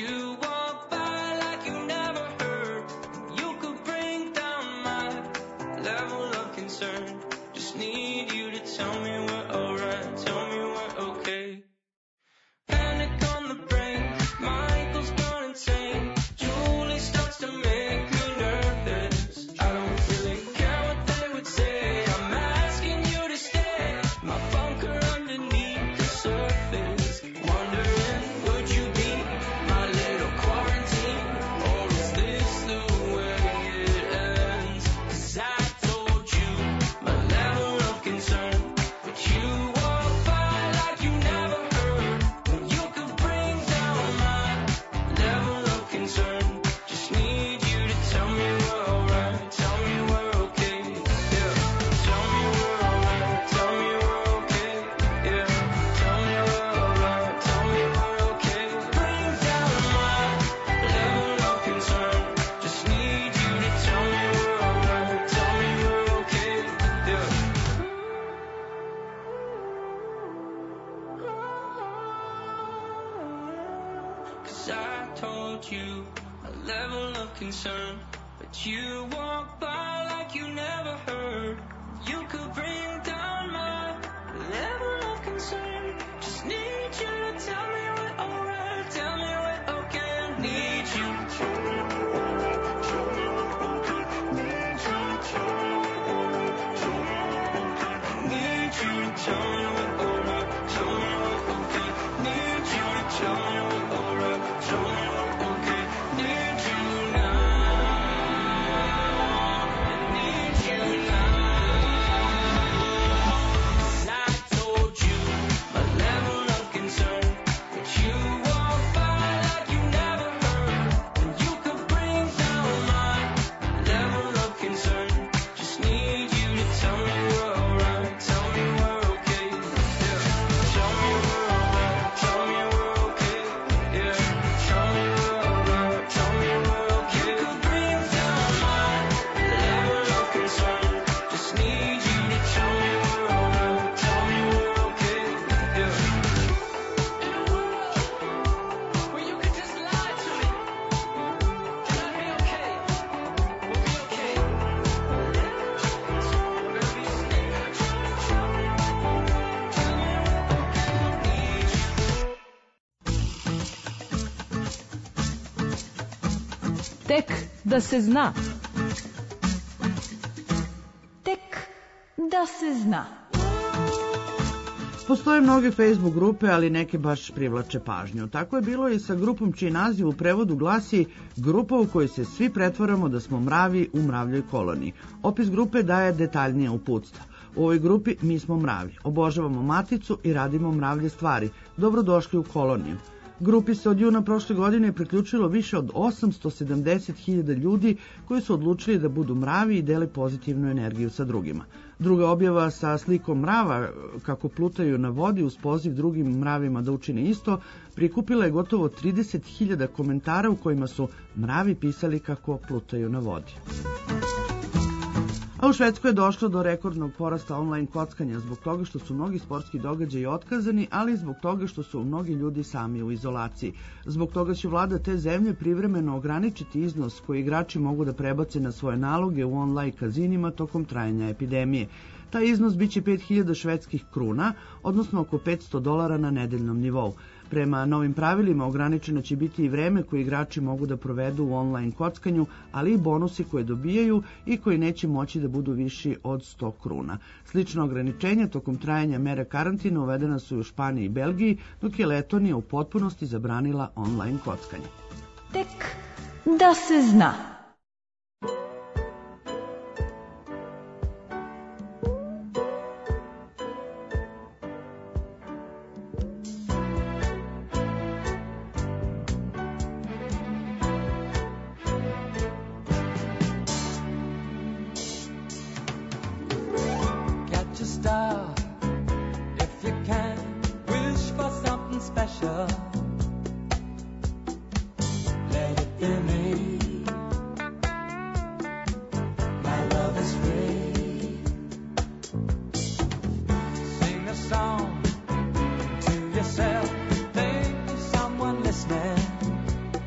you walk by like you never heard. You could bring down my level of concern. Just need you to tell me we're alright, tell me we're okay. Panic on the brain, Michael's gone insane. Julie starts to make me nervous. I don't really care what they would say. I'm asking you to stay. My bunker underneath the surface. Wondering, would you be my little quarantine? Or is this the way it ends? 'Cause I told you my level of concern, but you walk by like you never heard. When you could bring down my level of concern. Just need you to tell me we're alright, tell me we're okay. Yeah, tell me we're alright, tell me we're okay. Yeah, tell me we're alright, tell me we're okay. Bring down my level of concern. Just need you to tell me we're alright, tell me we're okay. Yeah. 'Cause I told you a level of concern, but you walk by like you never heard. You could bring down my level of concern. Just need you to tell me we're alright, tell me we're okay. Need you to tell me we're alright, tell me we're okay. Need you to tell me we're alright, tell me we're okay. Need you to tell me we're alright, tell me we're okay. Need you to tell me we're alright, tell me we're okay. Need you now, I need you now. 'Cause I told you my level of concern, but you walk by like you never heard. And you could bring down my level of concern. Just need you to tell me we're alright, tell me we're okay. Yeah, tell me we're alright, tell me we're okay. Yeah, tell me we're alright, tell me we're okay. You could bring down my level of concern. Just need you to tell me we're alright, tell me we're okay. Yeah. In a world where you could just lie to me, and I'd be okay. We'll be okay. We're gonna be safe. Tell me we're alright, tell me we're okay. Need you.
Tek da se zna.
Tek da se zna.
Postoje mnoge Facebook grupe, ali neke baš privlače pažnju. Tako je bilo i sa grupom čiji naziv u prevodu glasi grupa u kojoj se svi pretvaramo da smo mravi u mravljoj koloniji. Opis grupe daje detaljnije uputstva. U ovoj grupi mi smo mravi, obožavamo maticu i radimo mravlje stvari. Dobrodošli u koloniju. Grupi se od juna prošle godine priključilo više od osamsto sedamdeset hiljada ljudi koji su odlučili da budu mravi i dele pozitivnu energiju sa drugima. Druga objava sa slikom mrava kako plutaju na vodi uz poziv drugim mravima da učine isto prikupila je gotovo trideset hiljada komentara u kojima su mravi pisali kako plutaju na vodi. A u Švedskoj je došlo do rekordnog porasta online kockanja zbog toga što su mnogi sportski događaji otkazani, ali i zbog toga što su mnogi ljudi sami u izolaciji. Zbog toga će vlada te zemlje privremeno ograničiti iznos koji igrači mogu da prebace na svoje naloge u online kazinima tokom trajanja epidemije. Taj iznos biće pet hiljada švedskih kruna, odnosno oko petsto dolara na nedeljnom nivou. Prema novim pravilima ograničeno će biti i vreme koje igrači mogu da provedu u online kockanju, ali i bonusi koje dobijaju i koji neće moći da budu viši od sto kruna. Slično ograničenja tokom trajanja mere karantina uvedena su i u Španiji i Belgiji, dok je Letonija u potpunosti zabranila online kockanje.
Tek da se zna.
Song to yourself, maybe someone listening.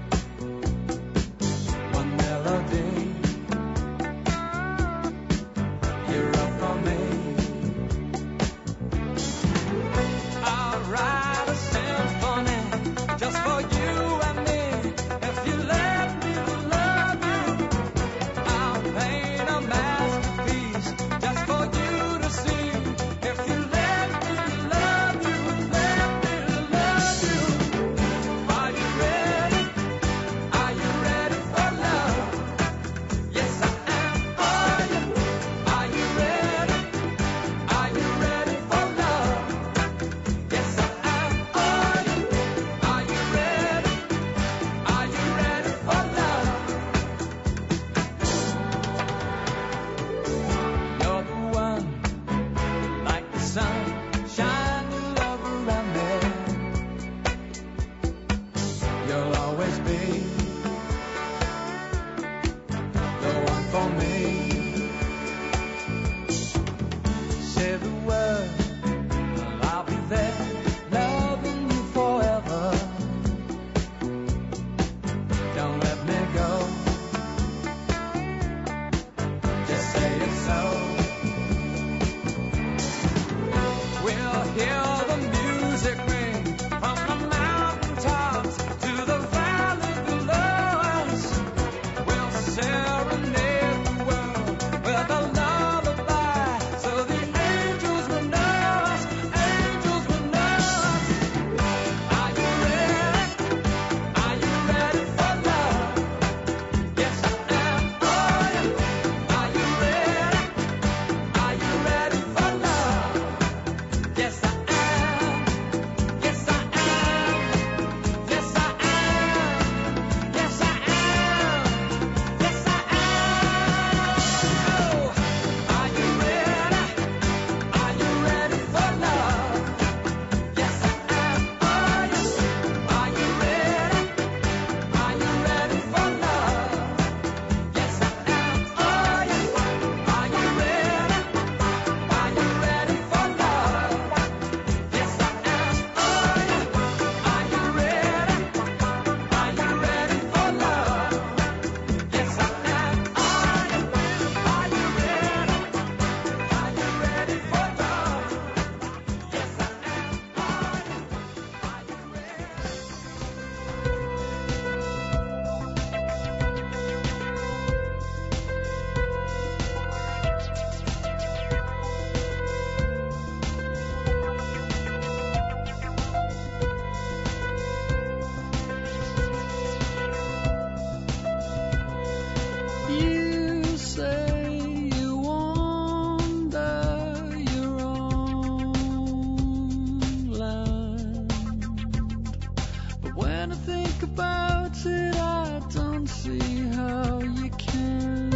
don't see how you can.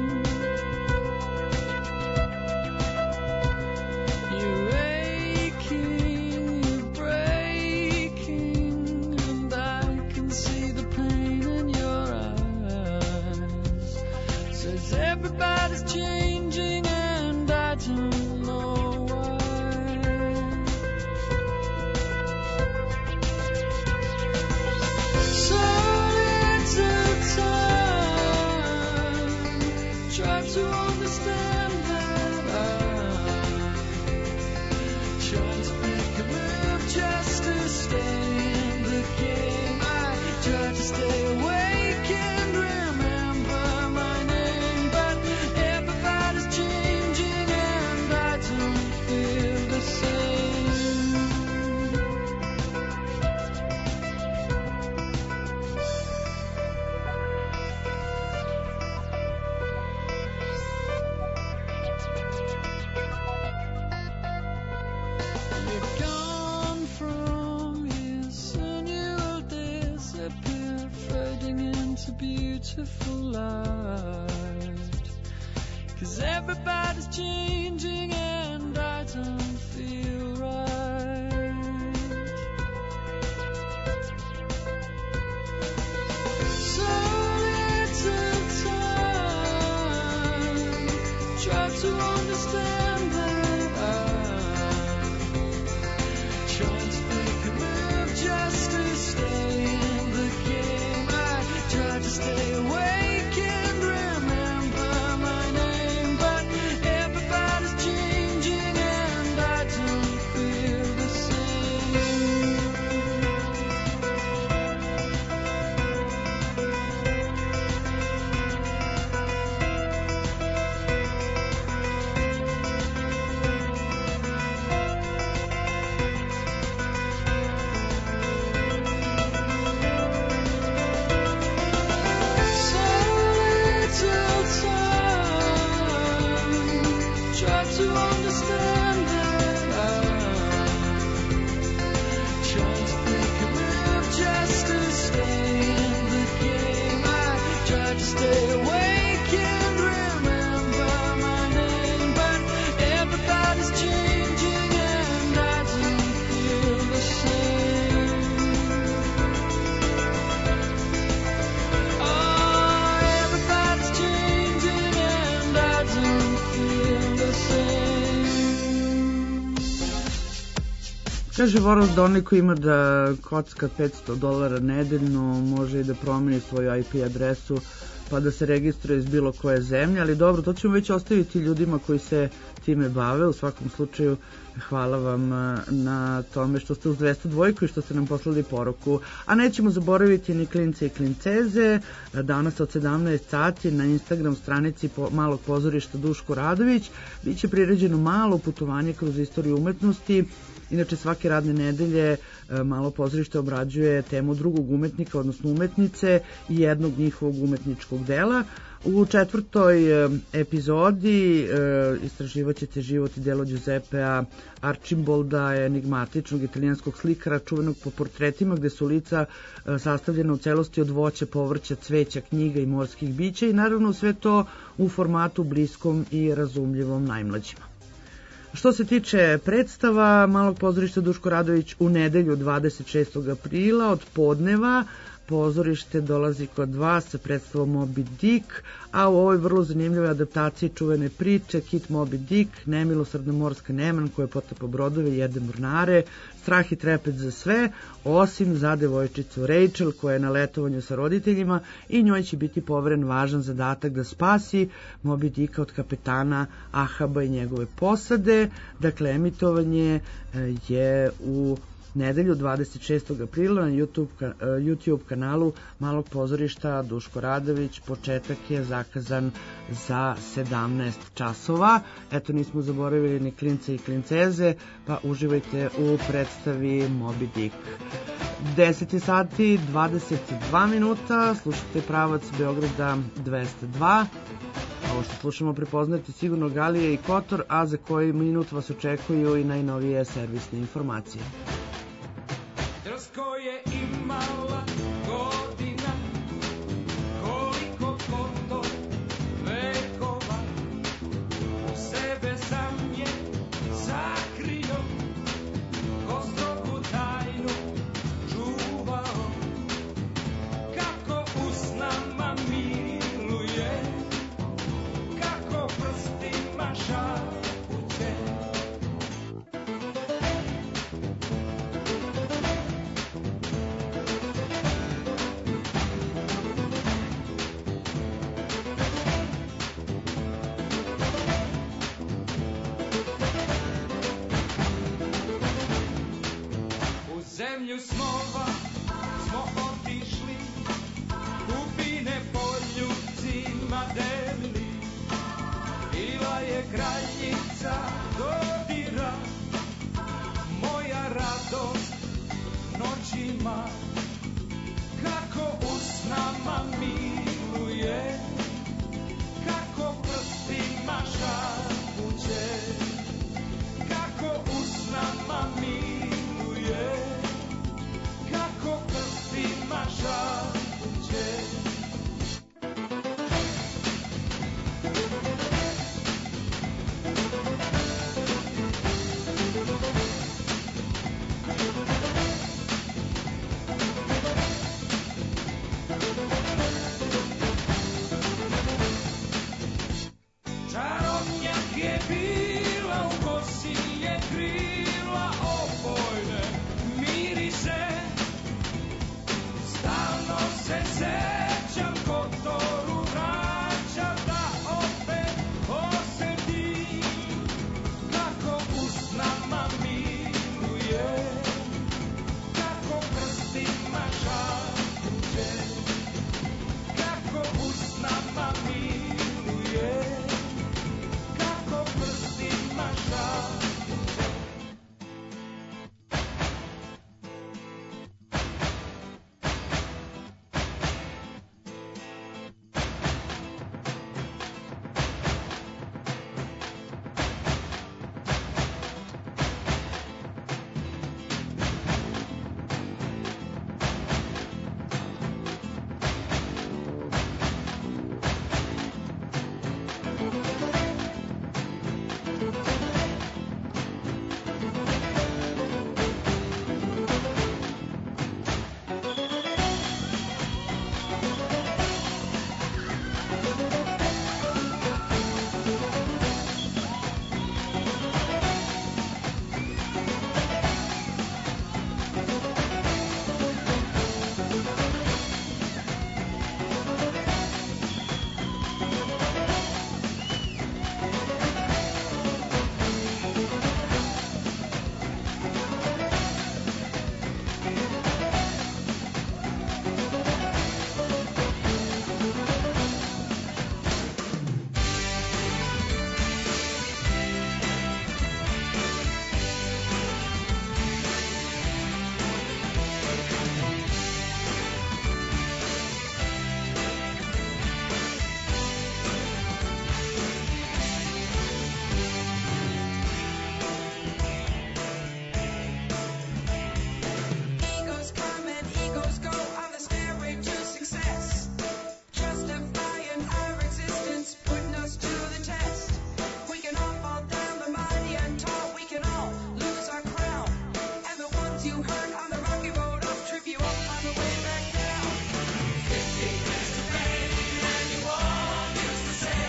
You're aching, you're breaking, and I can see the pain in your eyes. Says everybody's changing and I don't know why. So little time, try to understand that I'm trying to make a move just to stay in the game. I try to stay awake and remember my name, but everybody's changing and I don't feel the same. You're gone from here, soon you'll disappear, fading into beautiful light. 'Cause everybody's changing and I don't feel right. So little time, try to understand that I'm trying to make a move just to stay in the game. I try to stay awake and remember my name, but everybody's changing and I don't feel the same. So little time, try to understand that I'm trying to make a move just to stay in the game. I try to stay awake and remember my name, but everybody's changing and I don't feel the same. Oh, everybody's changing and I don't feel the same.
Kaže Voros da onaj ko ima da kocka petsto dolara nedeljno može i da promeni svoju I P adresu pa da se registruje iz bilo koje zemlje, ali dobro, to ćemo već ostaviti ljudima koji se time bave. U svakom slučaju hvala vam eh, na tome što ste uz dvesta dva i što ste nam poslali poruku. A nećemo zaboraviti ni klince i klinceze. Danas od sedamnaest sati na Instagram stranici po- Malog pozorišta Duško Radović biće priređeno malo putovanje kroz istoriju umetnosti. Inače, svake radne nedelje e, Malo pozorište obrađuje temu drugog umetnika, odnosno umetnice i jednog njihovog umetničkog dela. U četvrtoj e, epizodi e, istraživat ćete život i delo Giuseppea Archimbolda, enigmatičnog italijanskog slikara, čuvenog po portretima gde su lica e, sastavljena u celosti od voća, povrća, cveća, knjiga i morskih bića i naravno sve to u formatu bliskom i razumljivom najmlađima. Što se tiče predstava Malog pozorišta Duško Radović, u nedelju dvadeset šestog aprila od podneva pozorište dolazi kod vas sa predstavom Moby Dick, a u ovoj vrlo zanimljivoj adaptaciji čuvene priče Kit Moby Dick, nemilosrdna morska neman koja potapa brodove i jede mornare, strah i trepet za sve, osim za devojčicu Rachel koja je na letovanju sa roditeljima i njoj će biti poveren važan zadatak da spasi Moby Dicka od kapetana Ahaba i njegove posade. Dakle, emitovanje e, je u nedelju dvadeset šestog aprila na YouTube, ka- e, YouTube kanalu Malog pozorišta Duško Radović. Početak je zakazan za sedamnaest časova. Eto, nismo zaboravili ni klince i klinceze, pa uživajte u predstavi Moby Dick. deset je sati, dvadeset dva minuta, slušate pravac Beograda dvesta dva. Ovo što slušamo prepoznate sigurno Galije i Kotor, a za koji minut vas očekuju i najnovije servisne informacije.
Kroz koje imala godina, zemlju snova smo otišli, u fine poljupcima debli. Bila je kraljica dodira, moja radost noćima, kako usnama miluje, kako prstima šapuće, kako usnama miluje, kako prstima šapuće. Čarobnjak je bila, u kosi je krila opojne mirise. Stalno se sećam, Kotoru vraća da opet osetim, kako usnama miluje, kako prstima šapuće, kako usnama miluje, kako prstima šapuće. Egos come and egos go on the stairway to success, justifying our existence, putting us to the test. We can all fall down the mighty and tall, we can all lose our crown, and the ones you heard on the rocky road up trip you up on the way back down. Fifteen minutes to fame, and you all used to say,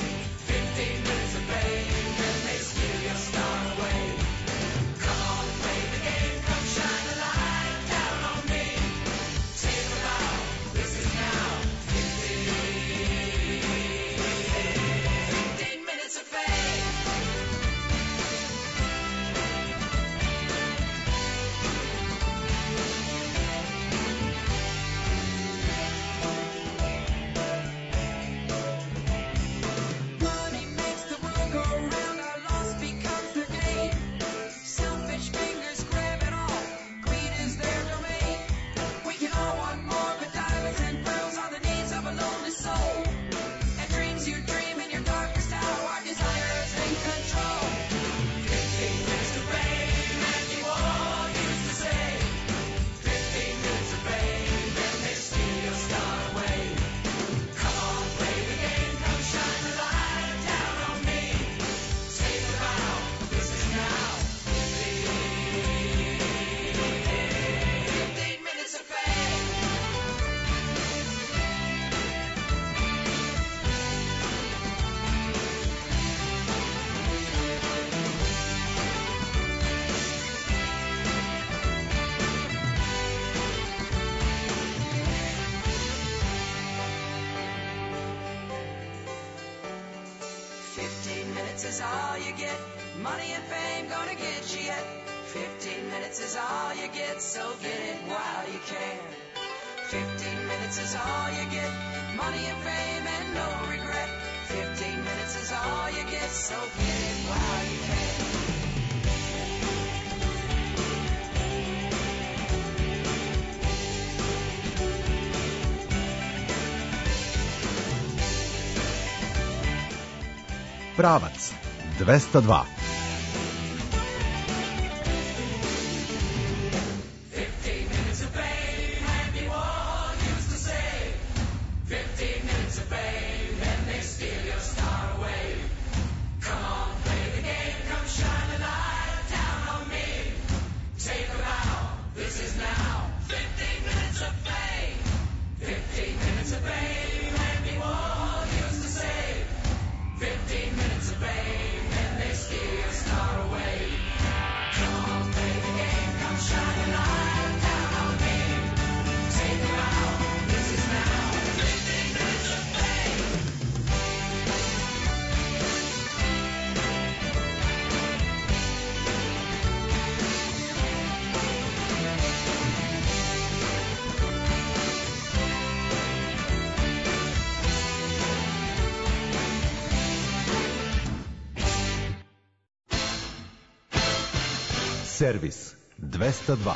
fifteen minutes of fame, and they steal your star away. Come on, play the game, come shine the light down on me. Take a bow, this is now fifteen. Fifteen minutes of fame. Money makes the world go round, our loss becomes their gain. Selfish fingers grab it all, greed is their domain. We can all want more, but diamonds and pearls are the needs of a lonely soul. And dreams you dream in your darkest hour are desires in control. Fifteen minutes to fame, and you all used to say, fifteen minutes of fame, and they steal your star away. Come on, play the game, come shine the light down on me. Take a bow, this is now fifteen. Fifteen minutes of fame. Fifteen minutes is all you get. Money and fame gonna get you yet.
Fifteen minutes is all you get, so get it while you can. Fifteen minutes is all you get, money and fame and no regret. Fifteen minutes is all you get, so get it while you can.
Pravac dvesta dva. Servis dvesta dva.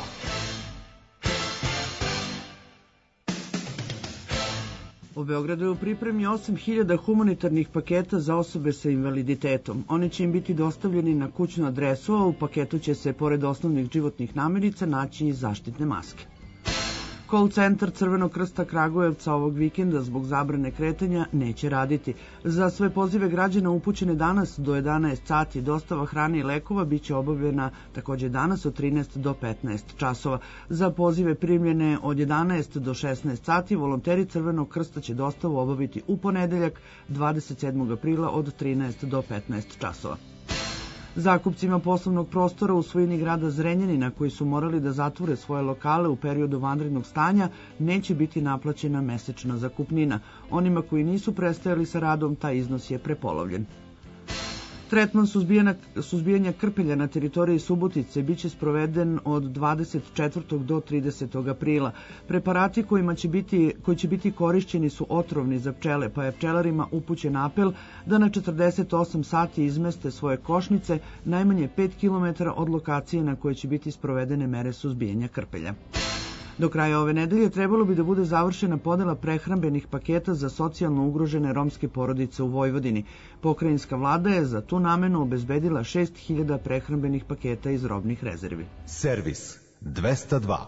U Beogradu je u pripremi osam hiljada humanitarnih paketa za osobe sa invaliditetom. Oni će im biti dostavljeni na kućnu adresu, a u paketu će se, pored osnovnih životnih namirnica, naći i zaštitne maske. Call centar Crvenog krsta Kragujevca ovog vikenda zbog zabrane kretanja neće raditi. Za sve pozive građana upućene danas do jedanaest sati dostava hrane i lekova biće obavljena takođe danas od trinaest do petnaest časova. Za pozive primljene od jedanaest do šesnaest sati volonteri Crvenog krsta će dostavu obaviti u ponedeljak dvadeset sedmog aprila od trinaest do petnaest časova. Zakupcima poslovnog prostora u svojini grada Zrenjanina koji su morali da zatvore svoje lokale u periodu vanrednog stanja neće biti naplaćena mesečna zakupnina. Onima koji nisu prestajali sa radom taj iznos je prepolovljen. Tretman suzbijanja, suzbijanja krpelja na teritoriji Subotice biće sproveden od dvadeset četvrtog do tridesetog aprila. Preparati kojima će biti, koji će biti korišćeni su otrovni za pčele, pa je pčelarima upućen apel da na četrdeset osam sati izmeste svoje košnice najmanje pet kilometara od lokacije na koje će biti sprovedene mere suzbijanja krpelja. Do kraja ove nedelje trebalo bi da bude završena podela prehrambenih paketa za socijalno ugrožene romske porodice u Vojvodini. Pokrajinska vlada je za tu namenu obezbedila šest hiljada prehrambenih paketa iz robnih rezervi.
Servis dvesta dva.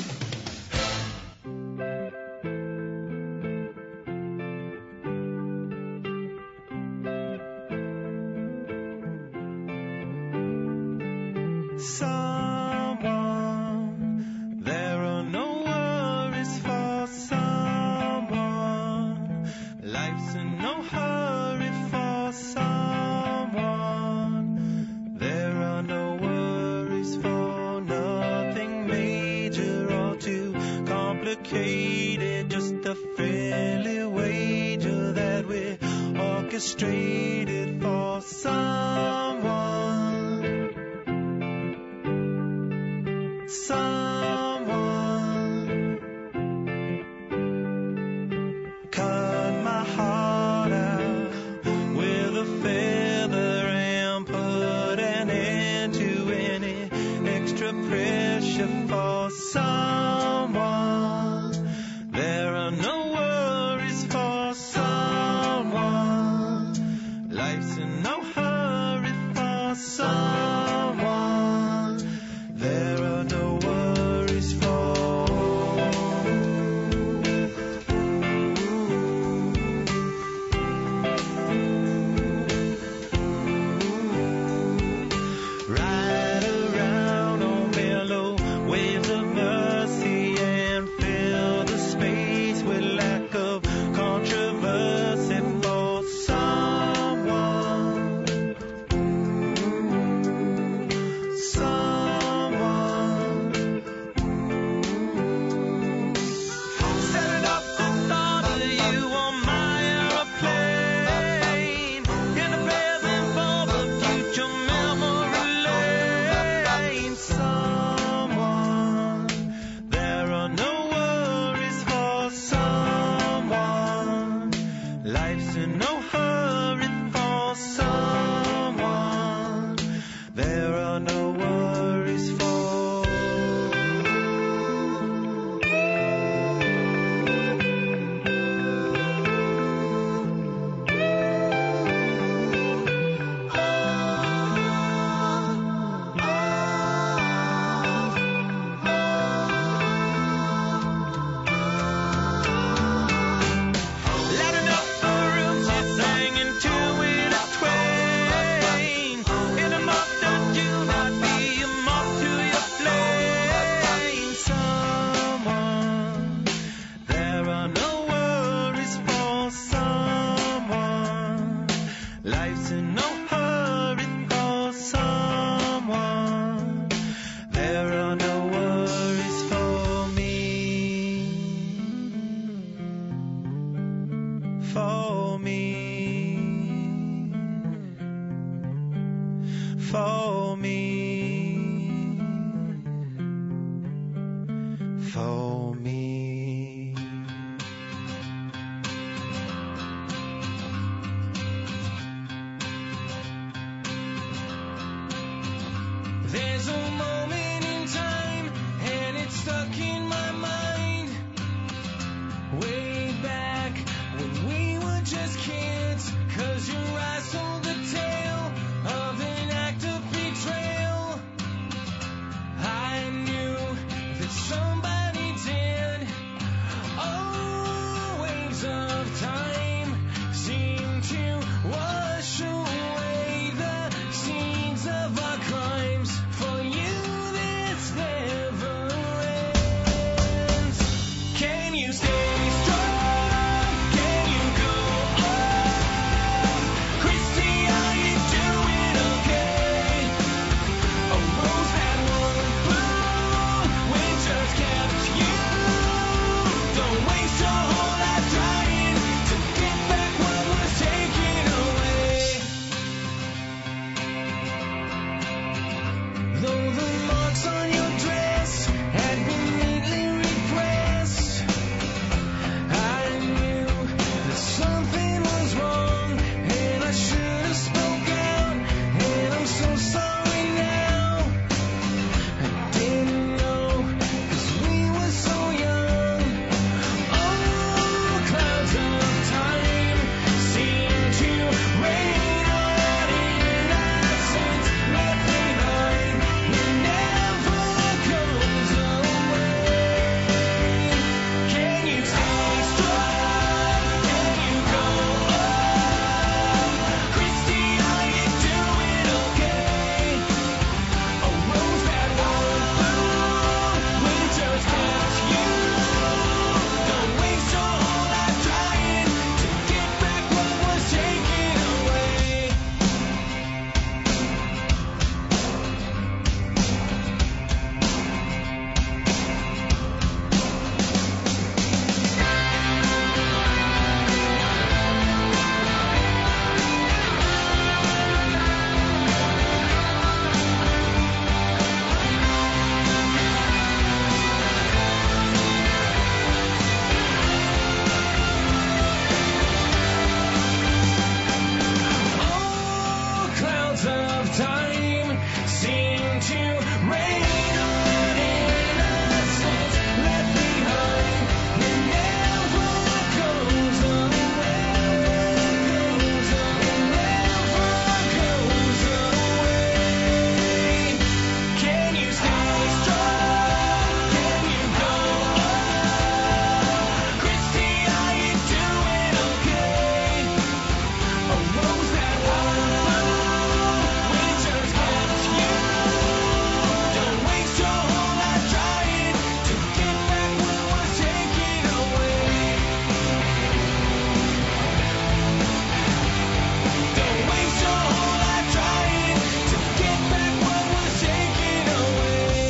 Orchestrated for someone, someone cut my heart out with a feather and put an end to any extra pressure for someone. There are no worries for someone. Life's in no hurry
for me, for me, for me.
There's a moment in time, and it's stuck in my mind. Way back when we were just kids, 'cause your eyes told the tale of an act of betrayal. I knew that somebody did. Oh, waves of time seem to wash away the seeds of our crimes. For you, this never ends. Can you stay strong? Can you go on? Christy, are you doing okay? A rose that won't bloom, winter's kept you. Don't waste your whole life trying to get back what was taken away. Though the marks on your dress had been neatly repressed, I knew that something was wrong, and I should have spoke out, and I'm so sorry now. I didn't know, 'cause we were so young. Oh, clouds of time seem to rain on innocence left behind. It never goes away. Can you stay strong? Can you go on? Christy, are you doing okay? A rose that won't bloom, winter's kept you. Don't waste your whole life trying to get back what was taken away. Oh, clouds of time seem to rain on innocence left behind. It never goes away. Goes away. It never goes away. Can you stay strong? Can you go on? Christy, are you doing okay? A rose that won't bloom, winter's kept you. Don't waste your whole life trying to get back what was taken away. Don't waste your whole life trying to get back what was taken away.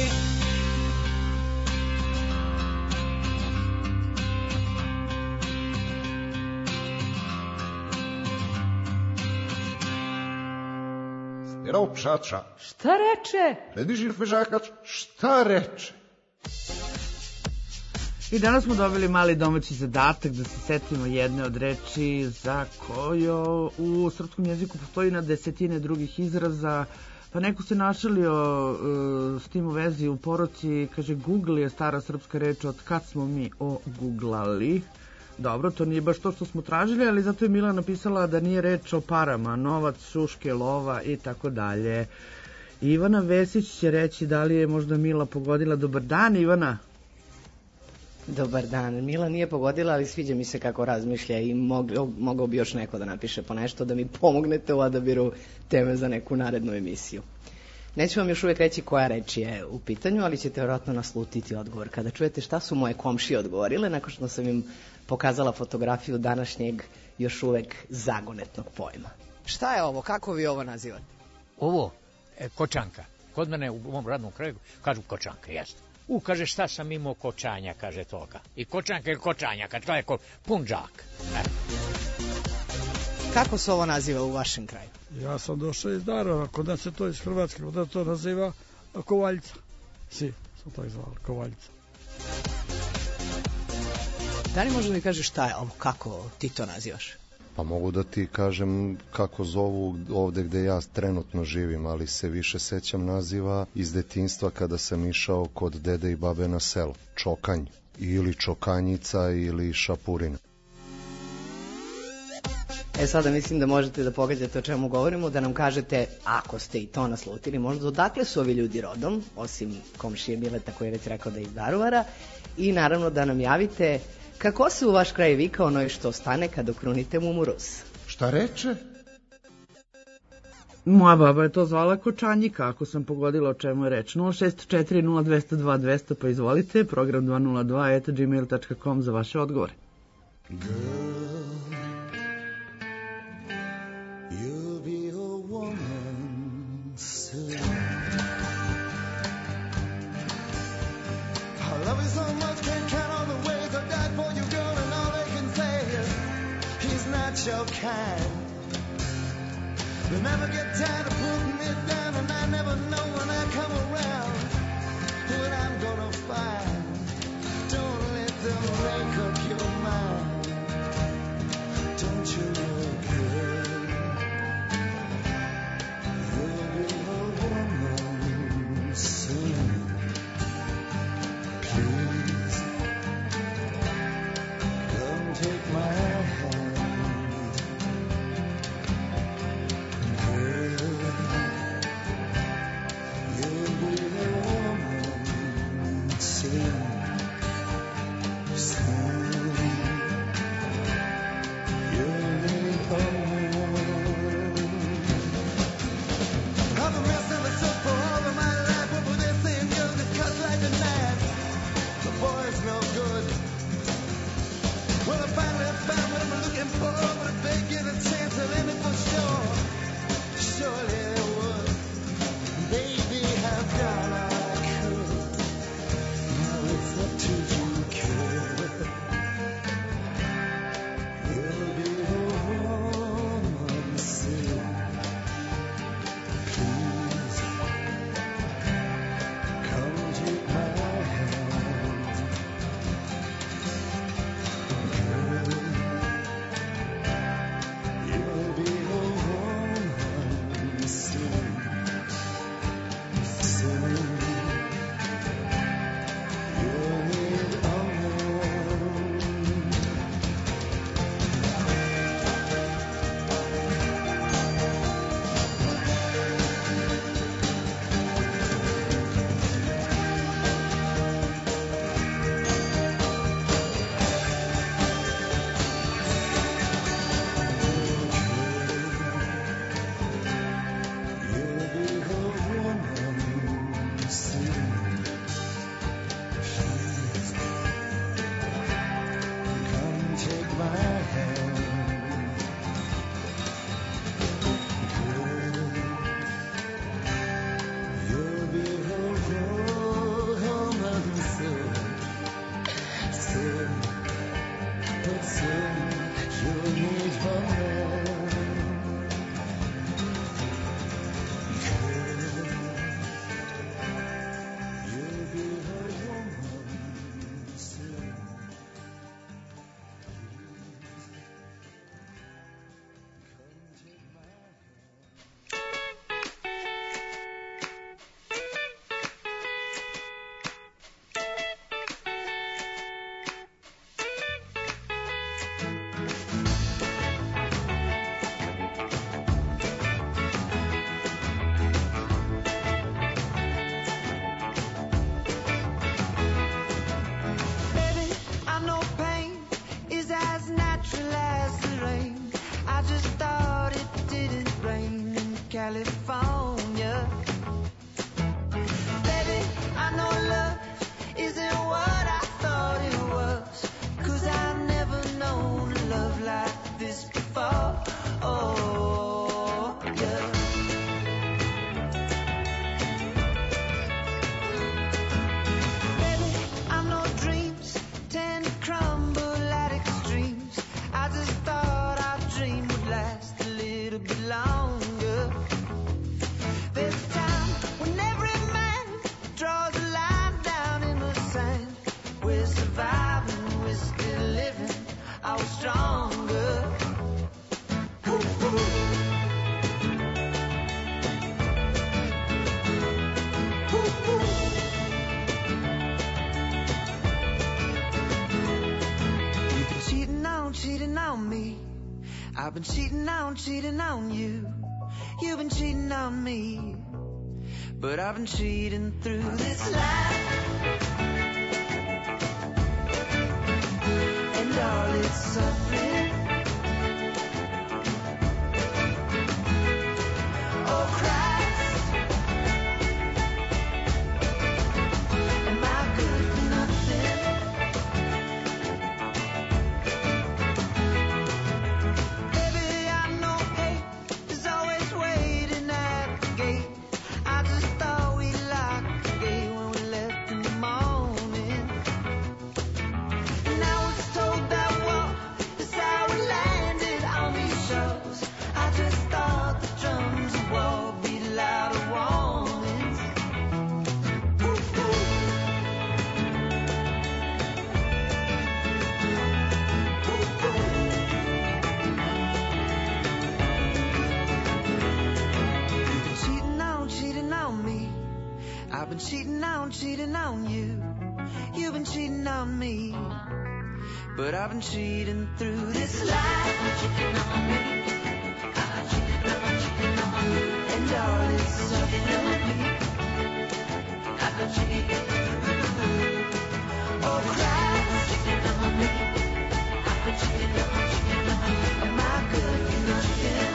Stero pšača,
Šta reče?
Redižir fežakač, šta reče?
I danas smo dobili mali domaći zadatak da se setimo jedne od reči za koju u srpskom jeziku postoji na desetine drugih izraza. Pa neko se našalio uh, s tim u vezi u poruci, kaže Google je stara srpska reč od kad smo mi oguglali. Dobro, to nije baš to što smo tražili, ali zato je Mila napisala da nije reč o parama, novac, šuške, lova i tako dalje. Ivana Vesić će reći da li je možda Mila pogodila. Dobar dan, Ivana.
Dobar dan. Mila nije pogodila, ali sviđa mi se kako razmišlja i mogao, mogao bi još neko da napiše po nešto, da mi pomognete u odabiru teme za neku narednu emisiju. Neću vam još uvijek reći koja reč je u pitanju, ali ćete vjerojatno naslutiti odgovor kada čujete šta su moje komšije odgovorile nakon što sam im pokazala fotografiju današnjeg još uvijek zagonetnog pojma.
Šta je ovo? Kako vi ovo nazivate?
Ovo, e, kočanka. Kod mene u mom radnom kraju kažu kočanka, jeste. U, kaže, šta sam imao kočanja, kaže toga. I kočanka ili kočanjaka, to je ko punđak. E.
Kako se ovo naziva u vašem kraju?
Ja sam došao iz Darova, kod nas se to iz Hrvatske, kod nas to naziva Kovaljca. Si, sam tako zvali, Kovaljca.
Da li možeš mi kažeš šta je ovo, kako ti to nazivaš?
Pa mogu da ti kažem kako zovu ovde gde ja trenutno živim, ali se više sećam naziva iz detinjstva kada sam išao kod dede i babe na selo. Čokanj, ili čokanjica, ili šapurina.
E sada mislim da možete da pogađate o čemu govorimo, da nam kažete, ako ste i to naslutili, možda odakle su ovi ljudi rodom, osim komšije Mileta koji je već rekao da je iz Daruvara, i naravno da nam javite kako se u vaš kraj vika onoj što stane kad okrunite mu muruz.
Šta reče?
Moja baba je to zvala kočanjika, ako sam pogodila o čemu je reč. nula šest četiri nula dva nula dva dva nula zero, pa izvolite, program dva nula dva et gmail tačka com za vaše odgovore.
Girl, you'll be a woman soon. I love you so much, can't count on the ways I died for you, girl, and all they can say is he's not your kind. They never get tired of putting it down, and I never know when I come around what I'm gonna find. Don't let them make up your mind. Don't you look good? You'll be a woman soon. Please, come take my hand. Girl, you'll be a woman soon. Soon, you'll be a woman. I've been messing with soap for all of my life, but with this thing, girl, just cut like a knife. The boy's no good. Well, I finally found what I'm looking for, but if they get a chance, they'll end it for sure. Surely they would. Baby, how down I could. Now it's up to you, kid. You'll be a woman soon. Please, come take my hand. Girl, you'll be a woman soon. Soon, you'll need a woman. You'll be a woman soon. Please, come take my hand. Girl, you'll be a woman soon. Soon, but soon you'll need a man. You'll be a woman soon.
Baby, I know pain is as natural as the rain. I just thought it didn't rain in California. Baby, I know love isn't what I thought it was, 'cause I've never known a love like this before. Oh, yeah. Baby, I know dreams tend to crumble at extremes. I just cheating on me. I've been cheating on, cheating on you. You've been cheating on me. But I've been cheating through this life. And all its suffering. Oh Christ, am I good for nothing? Baby, I know hate is always waiting at the gate. I just thought we locked the gate when we left in the morning. Now it's told that war is how we landed on these shores. I just thought the drums of war beat louder warnings. Ooh, ooh. Ooh, ooh. You've been cheating on, cheating on me. I've been cheating on, cheating on you. You've been cheating on me. But I've been cheating through this life. Cheating on me. I've been cheating on, cheating on you. And all its suffering. I've been cheating through. Oh Christ, cheating on me. I've been cheating on, cheating on you. Am I good for nothing?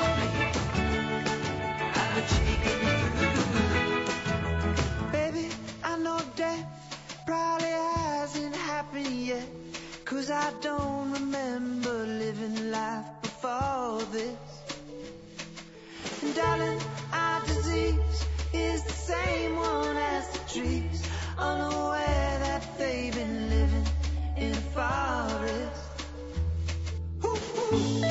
I've been cheating through. Baby, I know death probably hasn't happened yet. Cause I don't remember living life before this. And darling, our disease is the same one as the trees, unaware that they've been living in a forest. Ooh, ooh.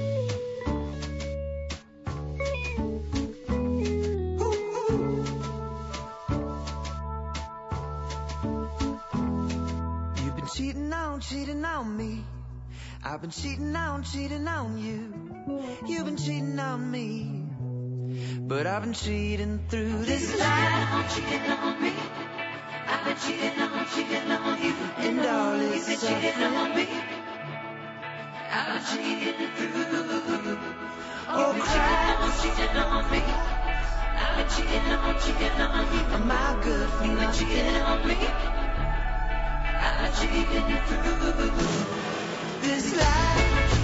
You've been cheating on, cheating on me. I've been cheating on, cheating on you. You've been cheating on me. But I've been cheating through this life. Cheating on me. I've been cheating on, cheating on you. And all its suffering. You've been cheating on me. I've been cheating through. Oh Christ, cheating on me. I've been cheating on, cheating on you. Am I good for nothing? You've been cheating on me. I've been cheating through this life.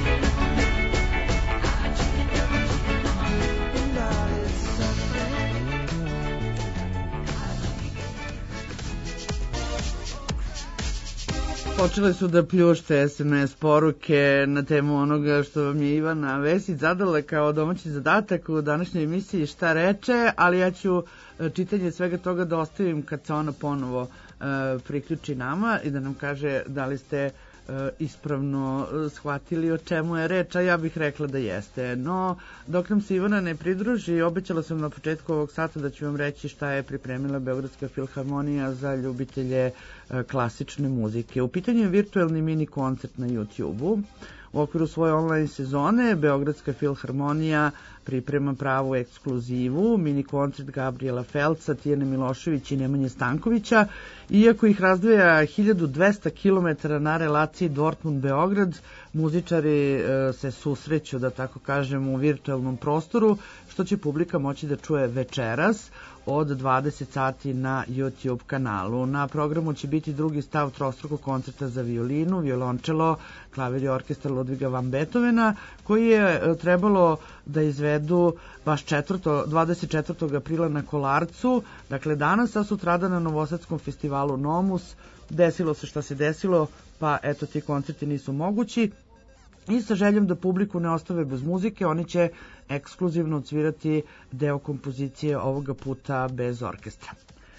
Počele su da pljušte es em es poruke na temu onoga što vam je Ivana Vesić zadala kao domaći zadatak u današnjoj emisiji Šta reče, ali ja ću čitanje svega toga da ostavim kad se ona ponovo uh, priključi nama i da nam kaže da li ste uh, ispravno shvatili o čemu je reč, a ja bih rekla da jeste. No, dok nam se Ivana ne pridruži, obećala sam na početku ovog sata da ću vam reći šta je pripremila Beogradska filharmonija za ljubitelje klasične muzike. U pitanju je virtuelni mini koncert na YouTube-u. U okviru svoje online sezone Beogradska filharmonija priprema pravu ekskluzivu, mini koncert Gabriela Felca, Tijane Milošević i Nemanje Stankovića. Iako ih razdvaja hiljadu dvesta kilometara na relaciji Dortmund-Beograd, muzičari e, se susreću, da tako kažem, u virtuelnom prostoru, što će publika moći da čuje večeras od dvadeset sati na YouTube kanalu. Na programu će biti drugi stav trostrukog koncerta za violinu, violončelo, klavir i orkestar Ludviga van Beethovena, koji je trebalo da izvedu baš dvadeset četvrtog aprila na Kolarcu, dakle danas, a sutrada na Novosadskom festivalu Nomus. Desilo se šta se desilo, pa eto ti koncerti nisu mogući. I sa željom da publiku ne ostave bez muzike, oni će ekskluzivno odsvirati deo kompozicije ovoga puta bez orkestra.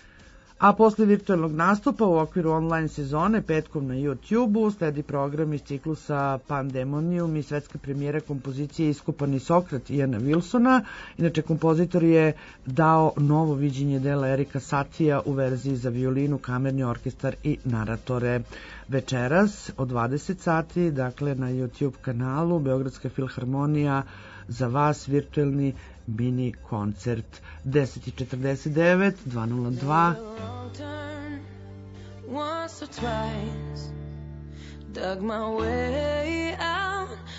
A posle virtualnog nastupa u okviru online sezone petkom na YouTube-u sledi program iz ciklusa Pandemonium i svetska premijera kompozicije Iskopani Sokrat Iana Wilsona. Inače, kompozitor je dao novo viđenje dela Erika Satija u verziji za violinu, kamerni orkestar i naratore. Večeras od dvadeset sati, dakle na YouTube kanalu Beogradska filharmonija, za vas virtuelni mini koncert. deset četrdeset devet, dva nula dva.
Once or twice, dug my way out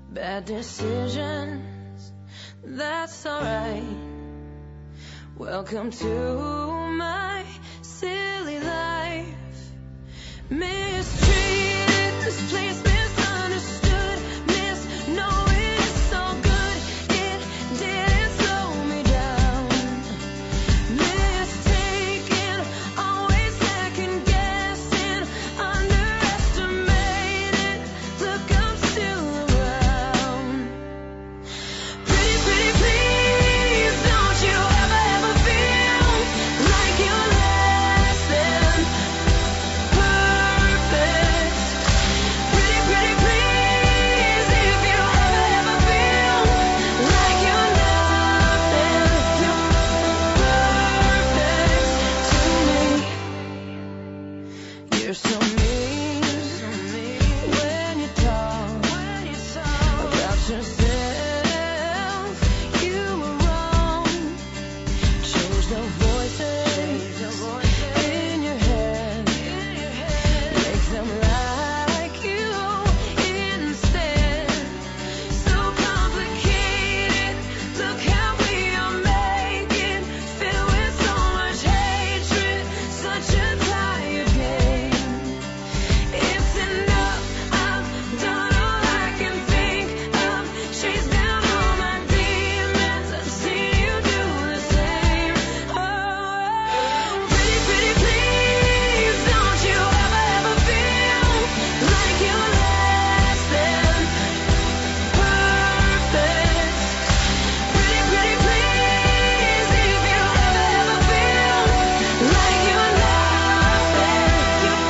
bad decisions, that's alright. Welcome to my silly life. Mistreated, misplaced, misunderstood, misknowing it's so good, it didn't slow me down. Mistaken, always second guessing, underestimated, look I'm still around. Pretty, pretty, please, don't you ever, ever feel like you're less than perfect. Pretty, pretty, please, if you ever, ever feel like you're nothing, you're perfect to me. You're so mean when you talk about yourself. You were wrong. Change the voices in your head. Make them like you instead. So complicated. Look how we are making. Filled with so much hatred. Such a tired game. It's enough. I've done all I can think of. Chased down all my demons. I've seen you do the same. Oh, pretty, pretty, please, don't you ever, ever feel like you're less than perfect. Pretty, pretty, please, if you ever, ever feel like you're nothing, you're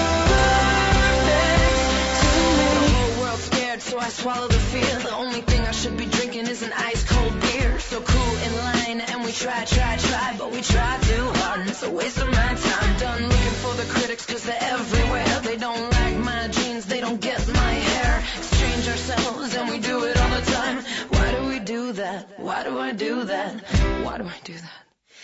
perfect to me. The whole world's scared, so I swallow the fear. The only thing I should be drinking is an ice cold beer. So cool in line, and we try, try, try, but we try too hard, and it's a waste of my time. Done looking for the critics, cause they're everywhere. They don't like my jeans, they don't get my hair. Exchange ourselves, and we do it all the time. Why do we do that? Why do I do that? Why do I do that?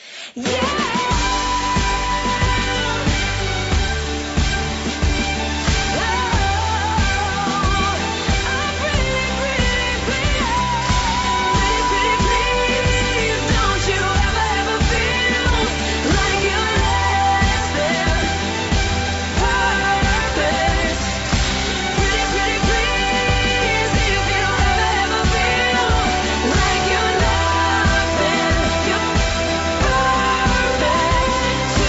Don't you ever, ever feel like you're less than perfect. Pretty, pretty, please, if you ever, ever feel like you're nothing, you're perfect to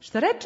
Šta reče?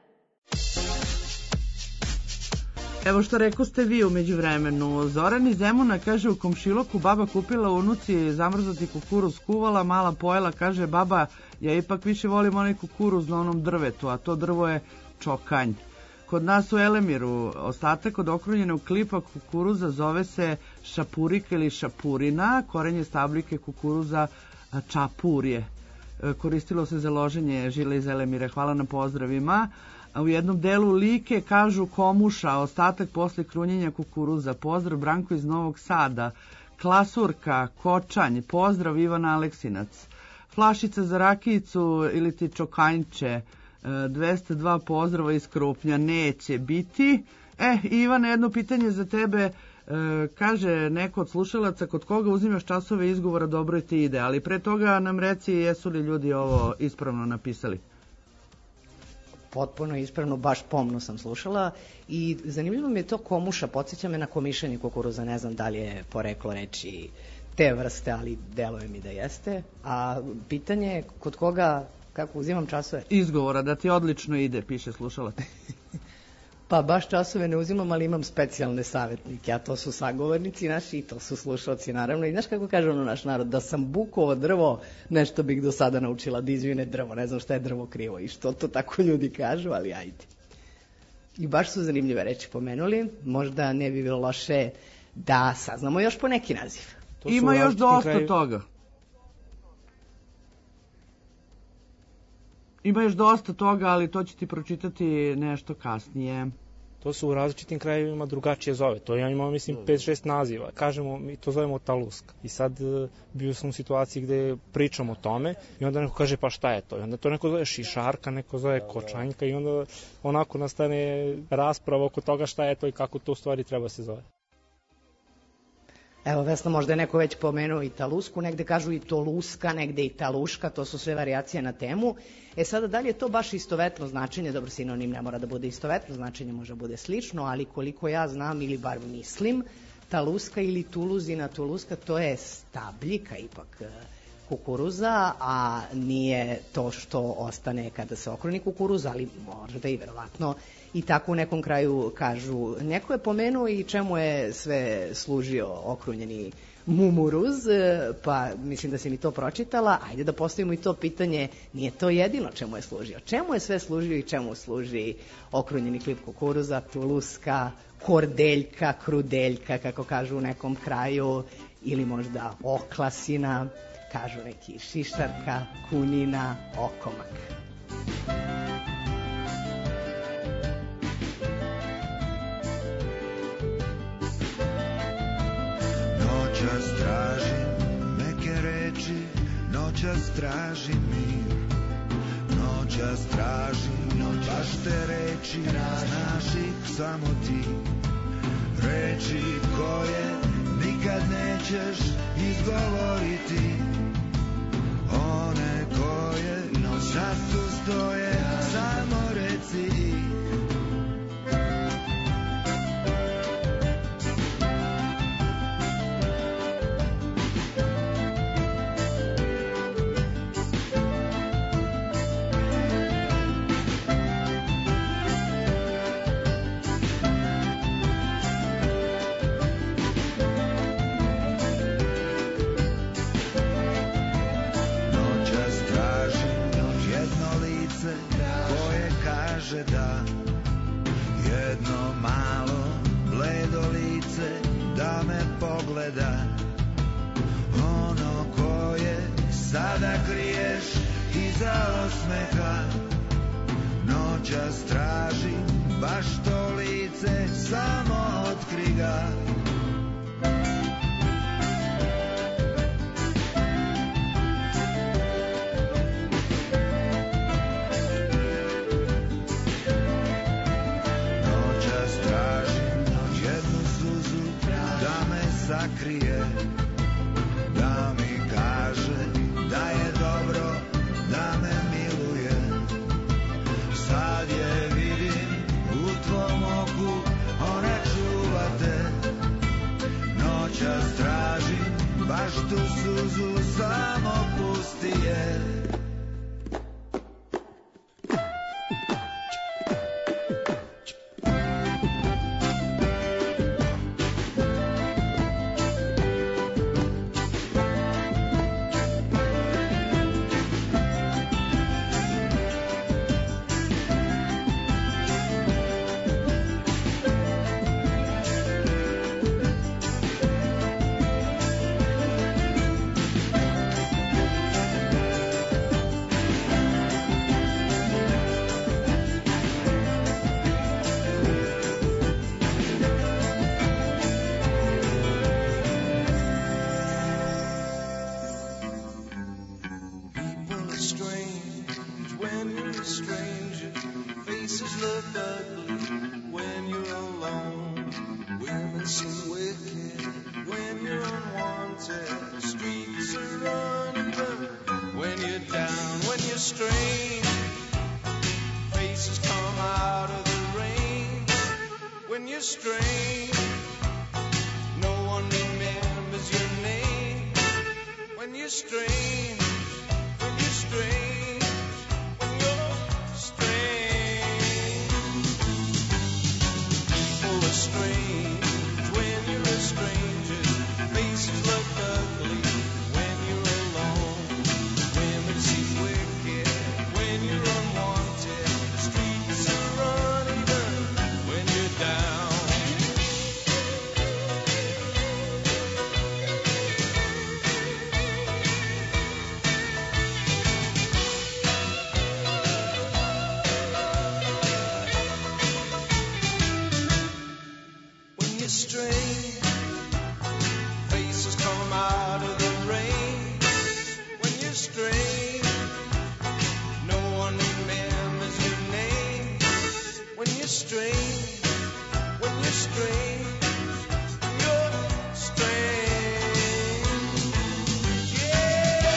Evo što rekao ste vi umeđu vremenu. Zoran iz Zemuna kaže u komšiloku baba kupila unuci zamrznuti kukuruz kuvala, mala pojela, kaže baba ja ipak više volim onaj kukuruz na onom drvetu, a to drvo je čokanj. Kod nas u Elemiru ostatak od okrunjenog klipa kukuruza zove se šapurika ili šapurina, korenje stabljike kukuruza čapurje. Koristilo se za loženje žile iz Elemira. Hvala na pozdravima. U jednom delu Like kažu komuša, ostatak posle krunjenja kukuruza. Pozdrav Branko iz Novog Sada. Klasurka, kočanj, pozdrav Ivan Aleksinac. Flašica za rakijicu ili ti čokanjče, dvesta dva pozdrava iz Krupnja, neće biti. E, Ivan, jedno pitanje za tebe. E, kaže neko od slušalaca, kod koga uzimaš časove izgovora dobro ti ide, ali pre toga nam reci jesu li ljudi ovo ispravno napisali.
Potpuno ispravno, baš pomno sam slušala i zanimljivo mi je to komuša, podsjeća me na komišanje kukuruza, ne znam da li je poreklo reči te vrste, ali deluje mi da jeste. A pitanje je kod koga, kako uzimam časove?
Izgovora, da ti odlično ide, piše slušalac.
Pa baš časove ne uzimam, ali imam specijalne savjetnike, a to su sagovornici naši i to su slušalci naravno. I znaš kako kaže ono naš narod, da sam bukovo drvo, nešto bih do sada naučila, da izvine drvo, ne znam šta je drvo krivo i što to tako ljudi kažu, ali ajde. I baš su zanimljive reči pomenuli, možda ne bi bilo loše da saznamo još po neki naziv.
Ima još dosta kraju... toga. Ima još dosta toga, ali to ću ti pročitati nešto kasnije.
To su u različitim krajevima drugačije zove. To ja imamo, mislim, pet šest naziva. Kažemo, mi to zovemo taluska. I sad bio sam u situaciji gde pričamo o tome i onda neko kaže pa šta je to? I onda to neko zove šišarka, neko zove kočanjka i onda onako nastane rasprava oko toga šta je to i kako to u stvari treba se zove.
Evo, Vesna, možda je neko već pomenuo i talusku, negde kažu i toluska, negde i taluška, to su sve varijacije na temu. E sada, da li je to baš istovetno značenje? Dobro, sinonim ne mora da bude istovetno značenje, može bude slično, ali koliko ja znam ili bar mislim, taluska ili tuluzina, tuluska, to je stabljika ipak kukuruza, a nije to što ostane kada se okruni kukuruz, ali možda i verovatno i tako u nekom kraju kažu. Neko je pomenuo i čemu je sve služio okrunjeni mumuruz, pa mislim da si mi to pročitala. Ajde da postavimo i to pitanje, nije to jedino čemu je služio. Čemu je sve služio i čemu služi okrunjeni klip kukuruza, tuluska, kordeljka, krudeljka, kako kažu u nekom kraju, ili možda oklasina, kažu neki šišarka, kunina, okomak.
Noćas tražim neke reči, noćas tražim mir. Noćas tražim, baš te reči, znaš ih samo ti. Reči koje nikad nećeš izgovoriti. One koje sad tu stoje, samo reci ih. Da jedno malo bledo lice da me pogleda, ono koje sada kriješ iza osmeha. Noćas tražim baš to lice, samo otkri ga. Sakrije, da mi kaže da je dobro, da me miluje. Sad je vidim u tvom oku, ona čuva te. Noćas tražim baš tu suzu, samo pusti je.
strange no one remembers your name. When you're strange, when you're strange, when you're strange. People are strange when you're a stranger. Faces look ugly when you're alone. Women seem wicked when you're unwanted. Streets are uneven when you're down. When you're strange, faces come out of the rain. When you're strange, no one remembers your name. When you're strange, when you're strange, you're strange. Yeah.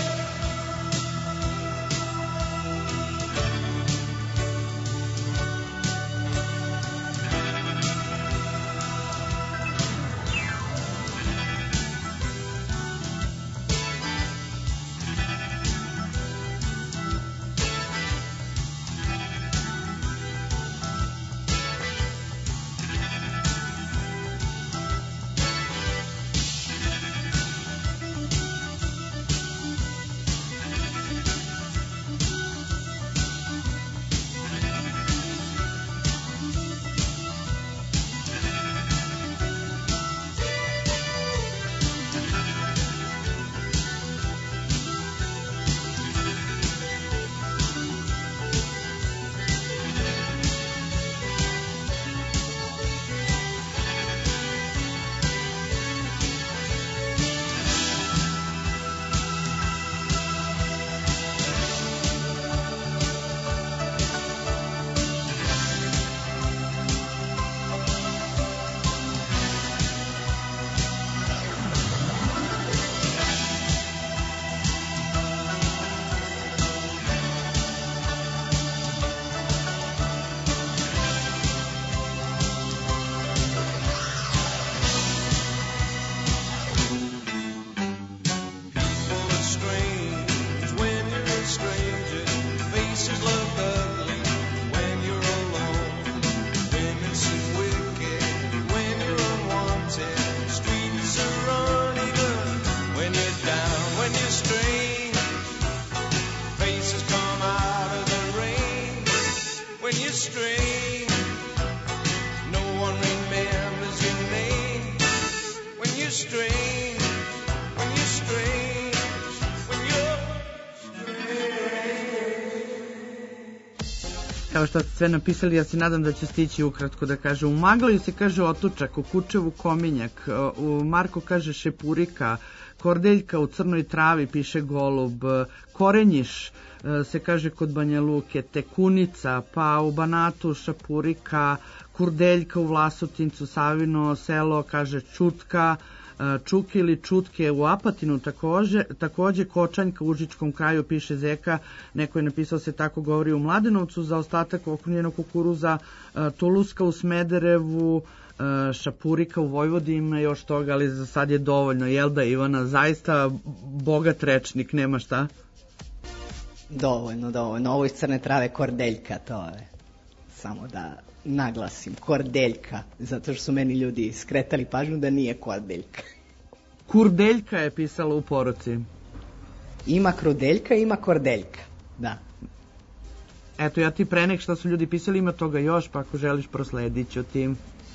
Evo što ste sve napisali, ja se nadam da će stići ukratko da kaže. U Maglaju se kaže otučak, u Kučevu kominjak, u Marko kaže šepurika, kordeljka u crnoj travi piše golub, korenjiš se kaže kod Banja Luke, tekunica, pa u Banatu šapurika, kurdeljka u Vlasotincu, Savino selo kaže čutka, čuke ili čutke u Apatinu takođe, takođe kočanjka u Užičkom kraju piše Zeka, neko je napisao se tako govori u Mladenovcu, za ostatak okrunjenog kukuruza, tuluska u Smederevu, šapurika u Vojvodini, ima još toga, ali za sad je dovoljno, jel da Ivana, zaista bogat rečnik, nema šta?
Dovoljno, dovoljno, ovo iz crne trave kordeljka, to je, samo da naglasim, kordeljka, zato što su meni ljudi skretali pažnju da nije kordeljka.
Kurdeljka je pisala u poruci.
Ima krudeljka, ima kordeljka, da.
Eto, ja ti pre nek šta su ljudi pisali, ima toga još, pa ako želiš prosledit ću ti.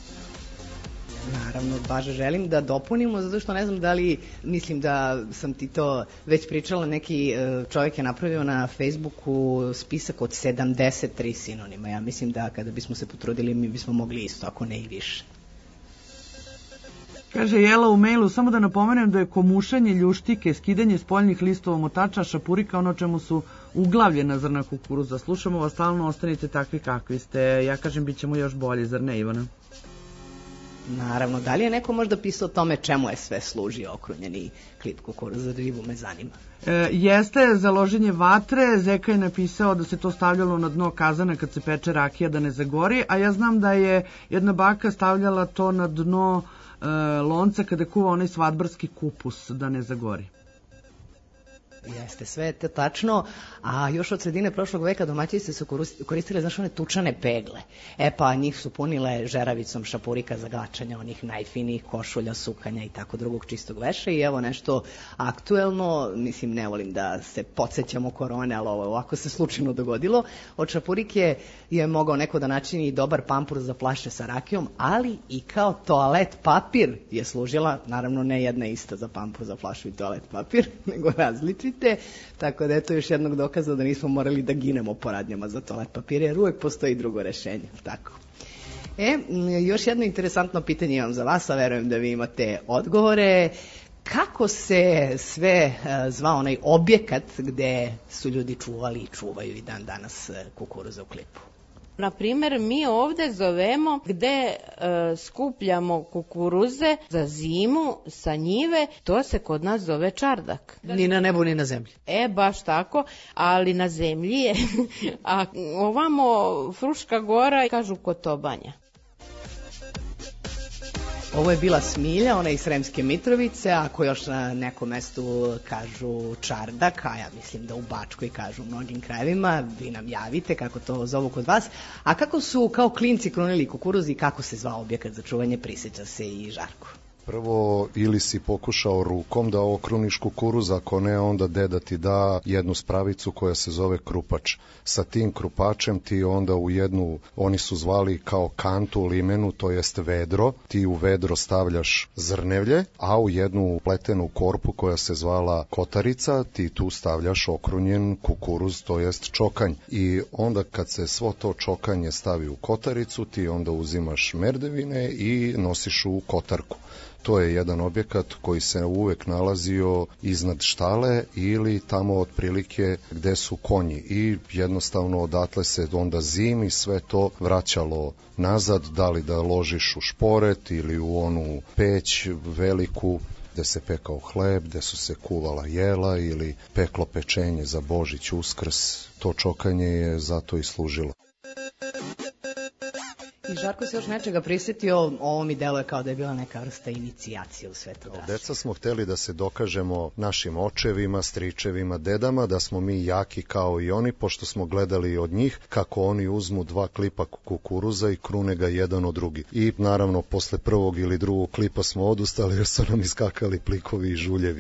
Naravno, baš želim da dopunimo, zato što ne znam da li, mislim da sam ti to već pričala, neki čovjek je napravio na Facebooku spisak od sedamdeset tri sinonima. Ja mislim da kada bismo se potrudili, mi bismo mogli isto, ako ne i više.
Kaže Jela u mailu, samo da napomenem da je komušanje ljuštike, skidanje spoljnih listova motača, šapurika, ono čemu su uglavljena zrna kukuruza. Slušamo vas stalno, ostanite takvi kakvi ste. Ja kažem, bit ćemo još bolji, zar ne, Ivana?
Naravno, da li je neko možda pisao o tome čemu je sve služio okrunjeni klip kukuruza, živo me zanima.
E, jeste za loženje vatre, Zeka je napisao da se to stavljalo na dno kazana kad se peče rakija da ne zagori, a ja znam da je jedna baka stavljala to na dno e, lonca kada kuva onaj svadbarski kupus da ne zagori.
Jeste, sve je to tačno, a još od sredine prošlog veka domaćice su koristile, znaš, one tučane pegle. E pa njih su punile žeravicom šapurika za glačanje onih najfinijih košulja, sukanja i tako drugog čistog veša. I evo nešto aktuelno, mislim, ne volim da se podsjećamo korone, ali ovo ovako se slučajno dogodilo. Od šapurike je mogao neko da načini dobar pampur za flaše sa rakijom, ali i kao toalet papir je služila, naravno ne jedna ista za pampur za flašu i toalet papir, nego različite. Tako da je to još jednog dokaza da nismo morali da ginemo po radnjama za toalet papir, jer uvek postoji drugo rešenje. Tako. E, još jedno interesantno pitanje imam za vas, a verujem da vi imate odgovore. Kako se sve zvao onaj objekat gde su ljudi čuvali i čuvaju i dan danas kukuruza u klipu?
Na primjer, mi ovde zovemo gde e, skupljamo kukuruze za zimu sa njive, to se kod nas zove čardak.
Ni na nebu, ni na zemlji.
E, baš tako, ali na zemlji je. A ovamo Fruška Gora kažu Kotobanja.
Ovo je bila Smilja, ona iz Sremske Mitrovice, ako još na nekom mestu kažu čardak, a ja mislim da u Bačkoj kažu u mnogim krajevima, vi nam javite kako to zovu kod vas. A kako su kao klinci krunili kukuruz i kako se zvao objekat za čuvanje, prisjeća se i Žarko.
Prvo, ili si pokušao rukom da okruniš kukuruz, ako ne, onda deda ti da jednu spravicu koja se zove krupač. Sa tim krupačem ti onda u jednu, oni su zvali kao kantu limenu, to jest vedro, ti u vedro stavljaš zrnevlje, a u jednu pletenu korpu koja se zvala kotarica, ti tu stavljaš okrunjen kukuruz, to jest čokanj. I onda kad se svo to čokanje stavi u kotaricu, ti onda uzimaš merdevine i nosiš u kotarku. To je jedan objekat koji se uvek nalazio iznad štale ili tamo otprilike gde su konji i jednostavno odatle se onda zimi sve to vraćalo nazad, da li da ložiš u šporet ili u onu peć veliku gde se pekao hleb, gde su se kuvala jela ili peklo pečenje za Božić, Uskrs. To čokanje je zato i služilo.
I Žarko se još nečega prisjetio, ovo mi deluje kao da je bila neka vrsta inicijacije u sve to.
Deca smo hteli da se dokažemo našim očevima, stričevima, dedama, da smo mi jaki kao i oni, pošto smo gledali od njih kako oni uzmu dva klipa kukuruza i krune ga jedan od drugi. I naravno, posle prvog ili drugog klipa smo odustali jer su nam iskakali plikovi i žuljevi.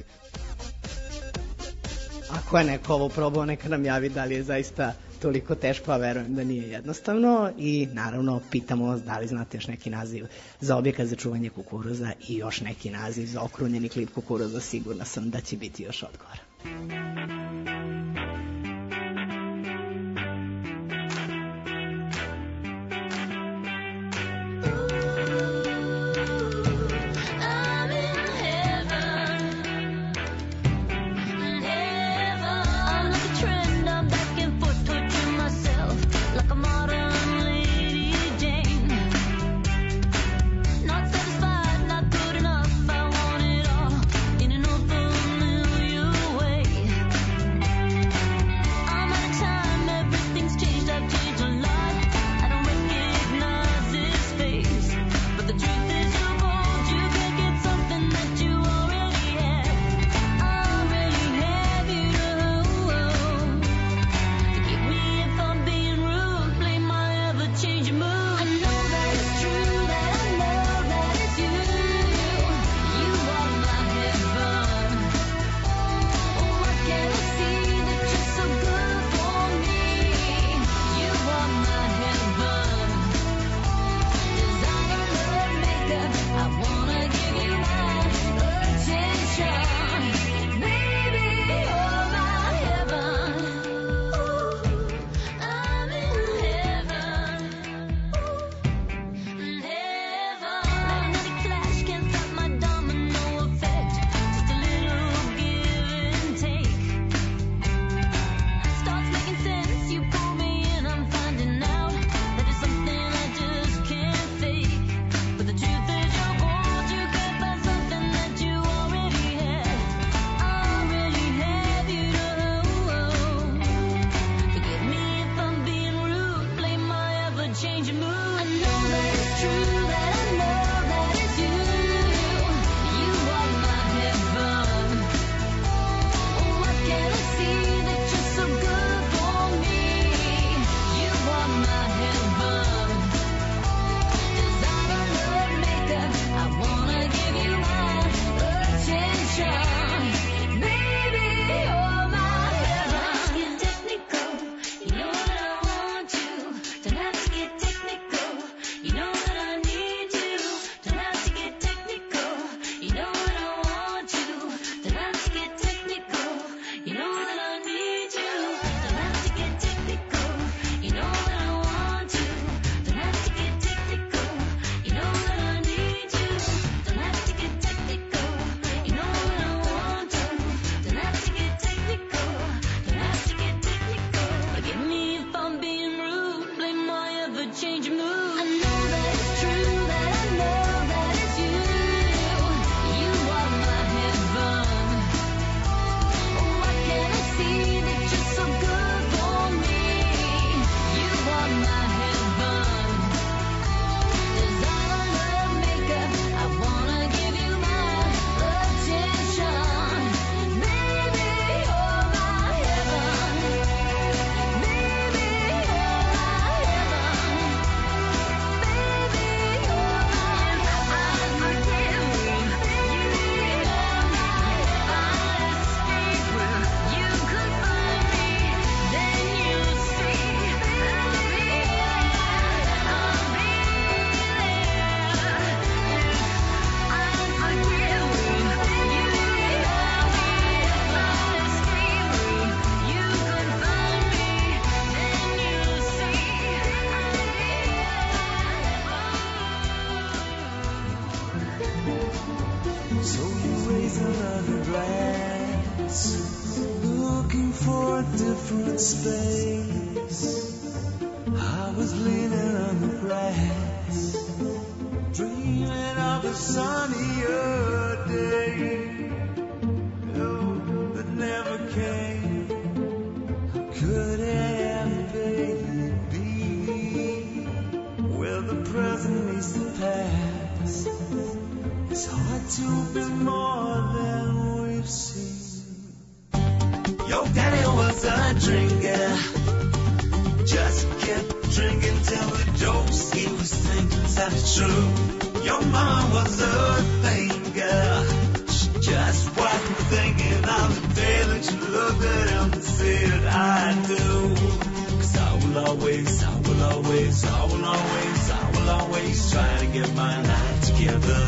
Ako je neko ovo probao, neka nam javi da li je zaista toliko teško, a verujem da nije jednostavno. I naravno pitamo da li znate još neki naziv za objekat za čuvanje kukuruza i još neki naziv za okrunjeni klip kukuruza. Sigurna sam da će biti još odgovora.
So you raise another glass, looking for a different space. I was leaning on the grass, dreaming of a sunnier day, oh, that never came. How could it ever be? Well, the present meets the past. It's hard to be more than we've seen. Your daddy was a drinker, just kept drinking till the jokes he was thinking sounded true. Your mama was a thinker, she just wasn't thinking of the day that you looked at him and said, I do. Cause I will always, I will always, I will always, I will always try to get my life together.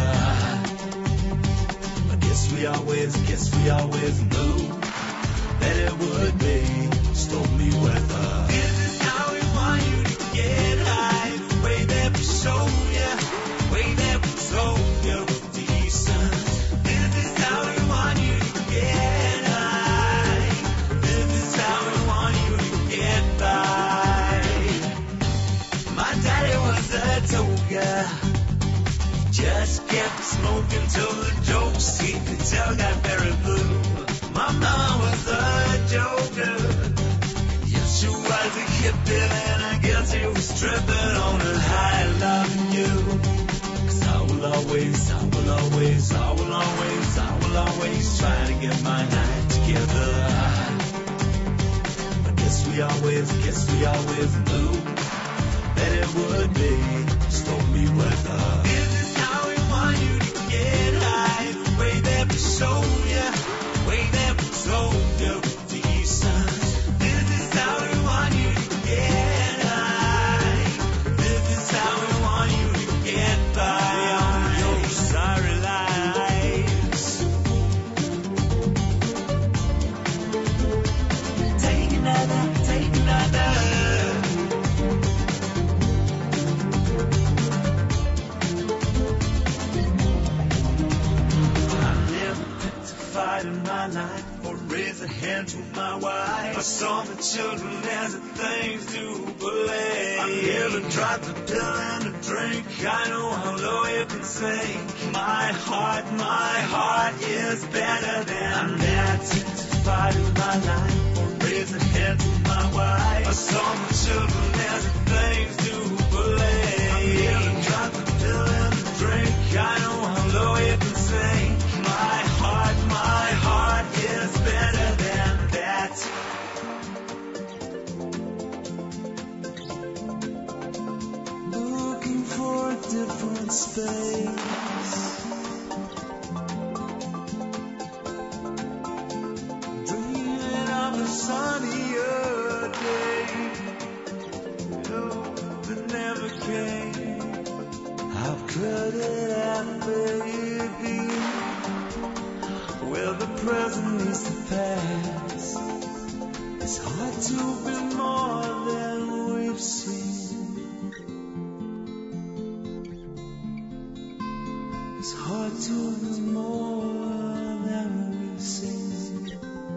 I guess we always, guess we always knew that it would be stormy weather. This is how we want you to get high, the way that we show you, the way that we told you was decent. This is how we want you to get high. This is how we want you to get by. My daddy was a toga, just kept smoking till the jokes he could tell got very blue. My mom was a joker, yes she was a hippie, and I guess he was tripping on a high loving you. Cause I will always, I will always, I will always, I will always try to get my life together. I guess we always, guess we always knew that it would be stormy weather. This is how we want you to get high, the way that we show you, the way that we told you was decent. This is how we want you to get high. This is how we want you to get by on your sorry lives. Take another, take another. In my life, or raise a hand to my wife. I saw the children as the things to play. I never tried the pill and the drink. I know how low it can sink. My heart, my heart is better than that. To fight in my life, or raise a hand to my wife. I saw the children as the things to play. I never tried the pill and the drink. I know how low it can sink. My heart, my heart is better than that. Looking for a different space, dreaming of a sunnier day, oh, that never came. How could it ever be? Well, the present meets the past. It's hard to be more than we've seen. It's hard to be more than we've seen.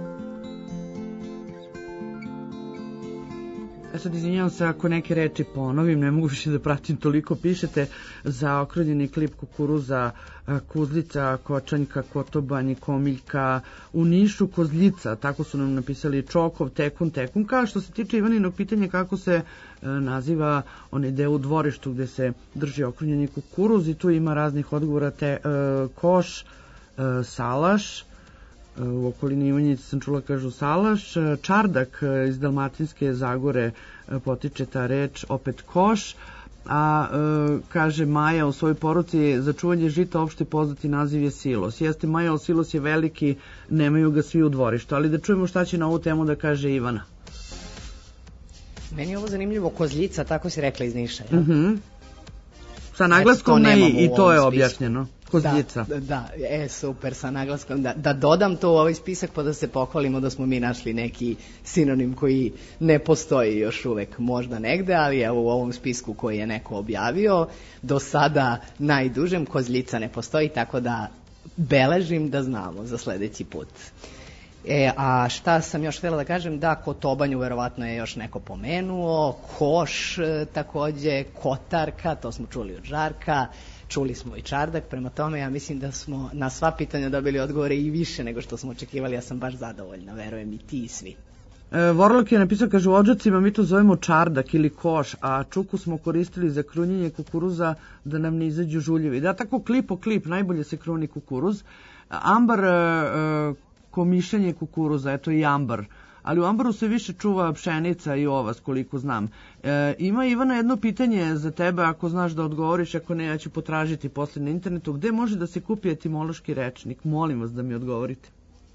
Ja sad izvinjavam se ako neke reči ponovim, ne mogu više da pratim, toliko pišete. Zaokruženi klip kukuruza, kuzlica, kočanjka, kotobanj, komiljka, u Nišu kozljica, tako su nam napisali Čokov, tekun, tekun. Kao što se tiče Ivaninog pitanja kako se e, naziva onaj deo u dvorištu gde se drži okrunjeni kukuruz, i tu ima raznih odgovora, te, e, koš, e, salaš, u okolini Ivanjice sam čula kažu salaš, čardak iz Dalmatinske Zagore potiče ta reč, opet koš, a e, kaže Maja u svojoj poruci, za čuvanje žita opšte poznati naziv je silos. Jeste Maja, ali silos je veliki, nemaju ga svi u dvorištu, ali da čujemo šta će na ovu temu da kaže Ivana.
Meni je ovo zanimljivo, kozljica, tako si rekla iz Niša. Ja?
Mm-hmm. Sa naglaskom na i, i to je objašnjeno. Kozljica.
Da, da, e, super, sa naglaskom. Da, da dodam to u ovaj spisak pa da se pohvalimo da smo mi našli neki sinonim koji ne postoji još uvek možda negde, ali evo u ovom spisku koji je neko objavio, do sada najdužem kozljica ne postoji, tako da beležim da znamo za sledeći put. E, a šta sam još htjela da kažem, da kotobanju verovatno je još neko pomenuo, koš e, takođe, kotarka, to smo čuli od Žarka, čuli smo i čardak, prema tome ja mislim da smo na sva pitanja dobili odgovore i više nego što smo očekivali, ja sam baš zadovoljna, verujem i ti i svi.
E, Vorlok je napisao, kaže, u Odžacima mi to zovemo čardak ili koš, a čuku smo koristili za krunjenje kukuruza da nam ne izađu žuljevi. Da, tako klip po klip, najbolje se kruni kukuruz. Ambar, e, komišanje kukuruza, eto i ambar. Ali u ambaru se više čuva pšenica i ovas, koliko znam. E, ima, Ivana, jedno pitanje za tebe, ako znaš da odgovoriš, ako ne, ja ću potražiti posle na internetu. Gde može da se kupi etimološki rečnik? Molim vas da mi odgovorite.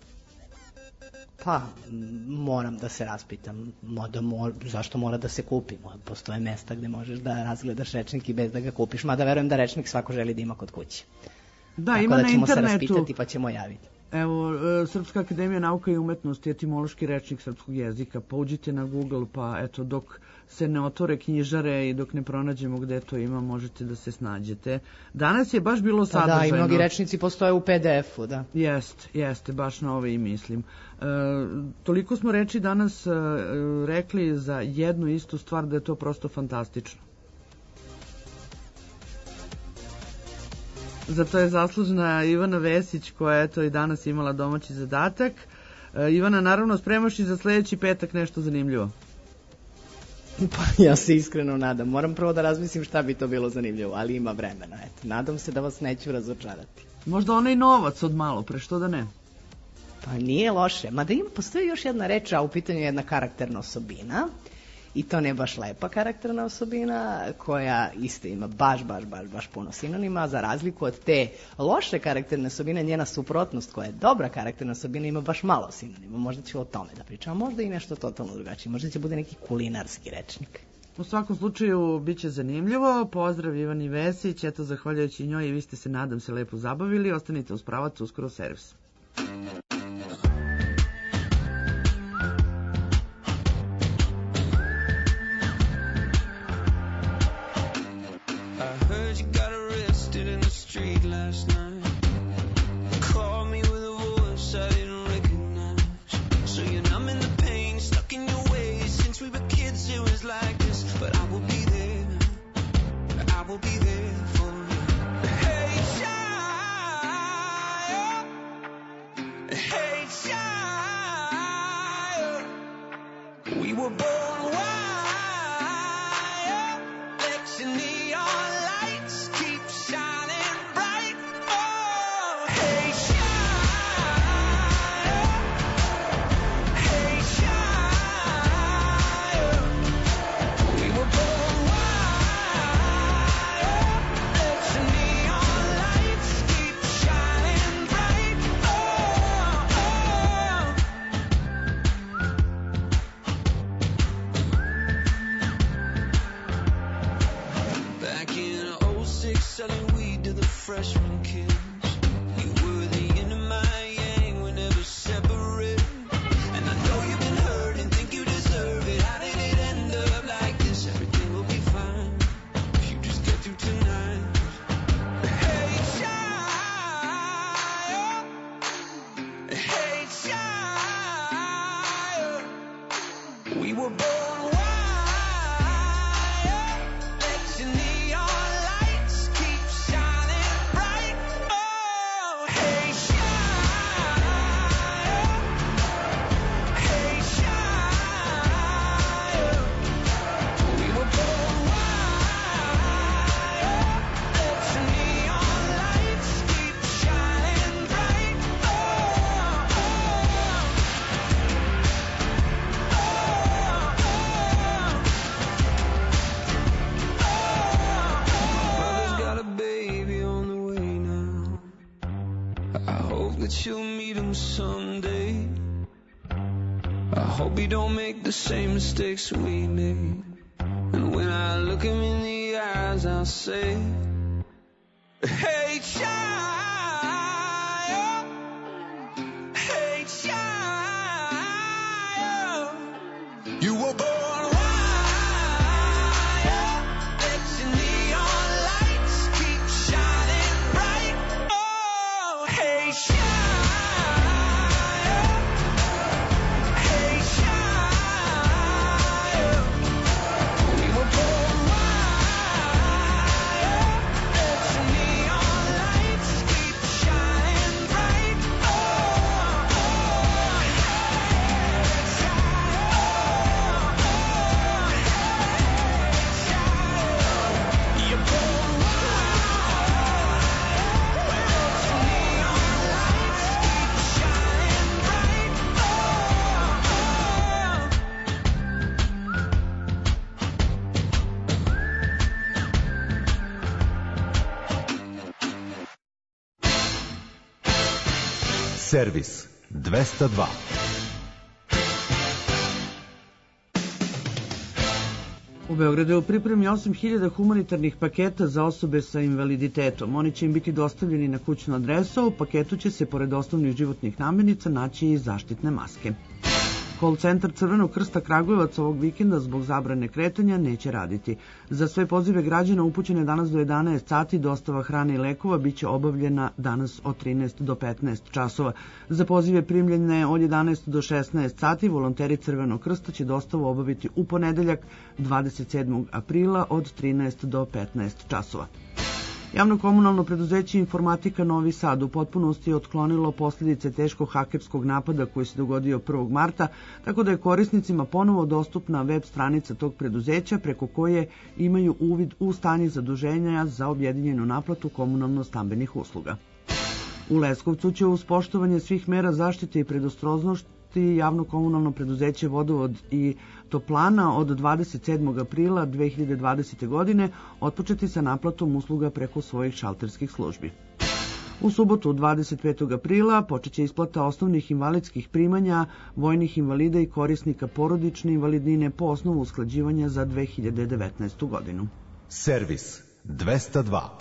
Pa, moram da se raspitam. Moda, mo, zašto mora da se kupi? Postoje mesta gde možeš da razgledaš rečnik i bez da ga kupiš. Mada verujem da rečnik svako želi da ima kod kuće.
Da,
tako
ima
da
na
ćemo
internetu.
se raspitati pa ćemo javiti.
Evo, Srpska akademija nauka i umetnosti, etimološki rečnik srpskog jezika. Pa uđite na Google, pa eto, dok se ne otvore knjižare i dok ne pronađemo gde to ima, možete da se snađete. Danas je baš bilo sadržajno.
Da, i mnogi rečnici postoje u pe de efu, da.
Jest, jeste, baš na ove i mislim. E, toliko smo reči danas e, rekli za jednu istu stvar da je to prosto fantastično. Zato je zaslužna Ivana Vesić, koja je eto i danas imala domaći zadatak. E, Ivana, naravno, spremaš i za sledeći petak nešto zanimljivo?
Pa ja se iskreno nadam. Moram prvo da razmislim šta bi to bilo zanimljivo, ali ima vremena. Eto, nadam se da vas neću razočarati.
Možda onaj novac od malo pre, što da ne?
Pa nije loše. Mada ima, postoji još jedna reč, a u pitanju je jedna karakterna osobina. I to ne baš lepa karakterna osobina, koja isto ima baš, baš, baš, baš puno sinonima, za razliku od te loše karakterne osobine, njena suprotnost, koja je dobra karakterna osobina, ima baš malo sinonima. Možda ću o tome da pričam, možda i nešto totalno drugačije, možda će bude neki kulinarski rečnik.
U svakom slučaju, bit će zanimljivo. Pozdrav Ivani Vesić, eto, zahvaljujući njoj i vi ste se, nadam se, lepo zabavili. Ostanite uz Pravac, uskoro servis.
Street last night. Called me with a voice I didn't recognize. So you're numbing the pain, stuck in your ways. Since we were kids it was like this. But I will be there, I will be there for you. Hey child, hey child, we were born wild. Let your neon lights keep shining. Selling weed to the freshman kids. You were the yin and my yang, we're never separate. And I know you've been hurt and think you deserve it. How did it end up like this? Everything will be fine if you just get through tonight. Hey child, hey child, we were born. You'll meet him someday. I hope you don't make the same mistakes we made. And when I look him in the eyes, I'll say, hey child, hey child, you were born. Hey
Servis dvesta dva.
U Beogradu je u pripremi osam hiljada humanitarnih paketa za osobe sa invaliditetom. Oni će im biti dostavljeni na kućnu adresu, a u paketu će se, pored osnovnih životnih namirnica, naći i zaštitne maske. Call centar Crvenog krsta Kragujevac ovog vikenda zbog zabrane kretanja neće raditi. Za sve pozive građana upućene danas do jedanaest sati dostava hrane i lekova biće obavljena danas od trinaest do petnaest časova. Za pozive primljene od jedanaest do šesnaest sati volonteri Crvenog krsta će dostavu obaviti u ponedeljak dvadeset sedmog aprila od trinaest do petnaest časova. Javno komunalno preduzeće Informatika Novi Sad u potpunosti je otklonilo posljedice teškog hakerskog napada koji se dogodio prvog marta, tako da je korisnicima ponovo dostupna web stranica tog preduzeća preko koje imaju uvid u stanje zaduženja za objedinjenu naplatu komunalno-stambenih usluga. U Leskovcu će uz poštovanje svih mera zaštite i predostrožnosti javno komunalno preduzeće Vodovod i Toplana od dvadeset sedmog aprila dve hiljade dvadesete. godine otpočeti sa naplatom usluga preko svojih šalterskih službi. U subotu dvadeset petog aprila počeće isplata osnovnih invalidskih primanja vojnih invalida i korisnika porodične invalidnine po osnovu usklađivanja za dve hiljade devetnaestu. godinu.
Servis dvesta dva.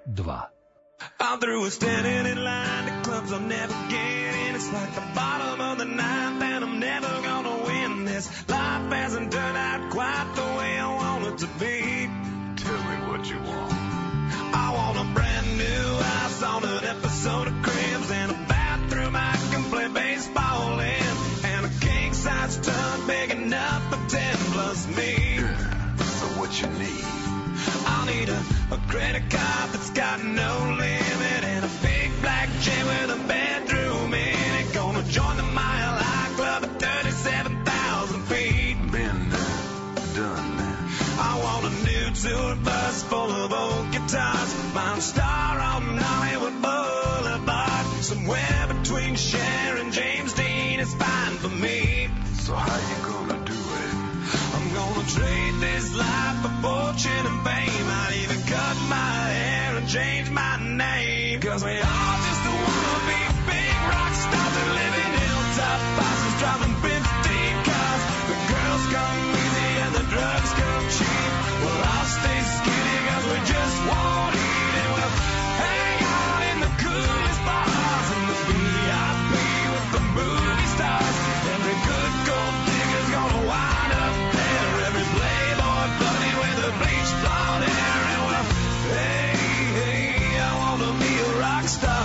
dva.
I'm through with standing in line to clubs I'll never get in. It's like the bottom of the ninth and I'm never gonna win this. Life hasn't turned out quite the way I want it to be. Tell me what you want. I want a brand new house on an episode of Cribs and a bathroom I can play baseball in, and a king-size tub big enough for ten plus me. So what you need? I'll need a, a credit card that's got no limit and a big black jet with a bedroom in it. Gonna join the Mile High Club at thirty-seven thousand feet. Been there, done that. I want a new tour bus full of old guitars, my star on Hollywood Boulevard. Somewhere between Cher and James Dean is fine for me. So how you gonna do it? I'm gonna trade this life for fortune and fame. I'd even cut my hair and change my name. Cause we all just wanna be big rock stars and live in hilltop houses, driving fifteen cars. The girls come easy and the drugs come cheap. Well, I'll stay skinny cause we just won't eat, and we'll hang out in the coolest bars in the V I P with the movie stars. Every good gold digger's gonna wind up there. Every playboy bunny with a bleached blonde hair. And well, hey, hey, I wanna be a rock star.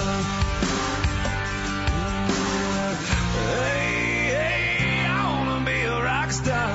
Hey, hey, I wanna be a rock star.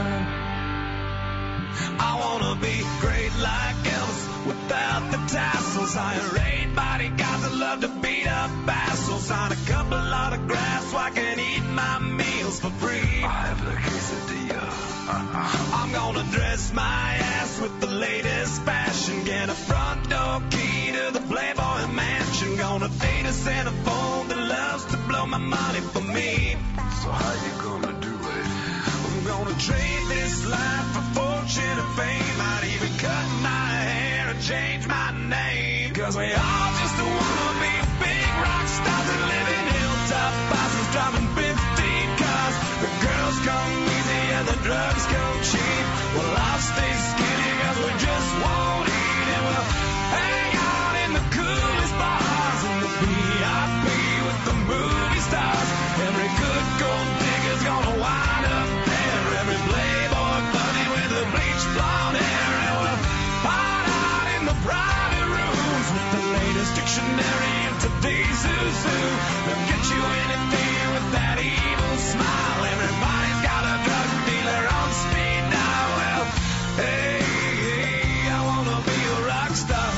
I wanna be great like Elvis without the tassels. Hire eight bodyguards that love to beat up assholes. Sign a couple autographs so I can eat my meals for free. I have the quesadilla. I'm gonna dress my ass with the latest fashion. Get a front door key to the Playboy Mansion. Gonna date a centerfold that loves to blow my money for me. So how you gonna do it? I'm gonna trade this life for fortune and fame. I'd even cut my hair and change my name. Cause we all just wanna be big rock stars and live in hilltop houses, driving fifteen cars. The girls come easy and the drugs come cheap. Well, I'll stay skinny cause we just won't eat, and we'll hang out in the coolest bars in the V I P with the movie stars. Every good gold digger's gonna wind up there. Every playboy bunny with a bleached blonde hair. And we'll hide out in the private rooms with the latest dictionary of today's who's who. They'll get you anything with that evil smile. Everybody's got a drug dealer on speed dial. Well, hey, hey, I wanna be a rock star.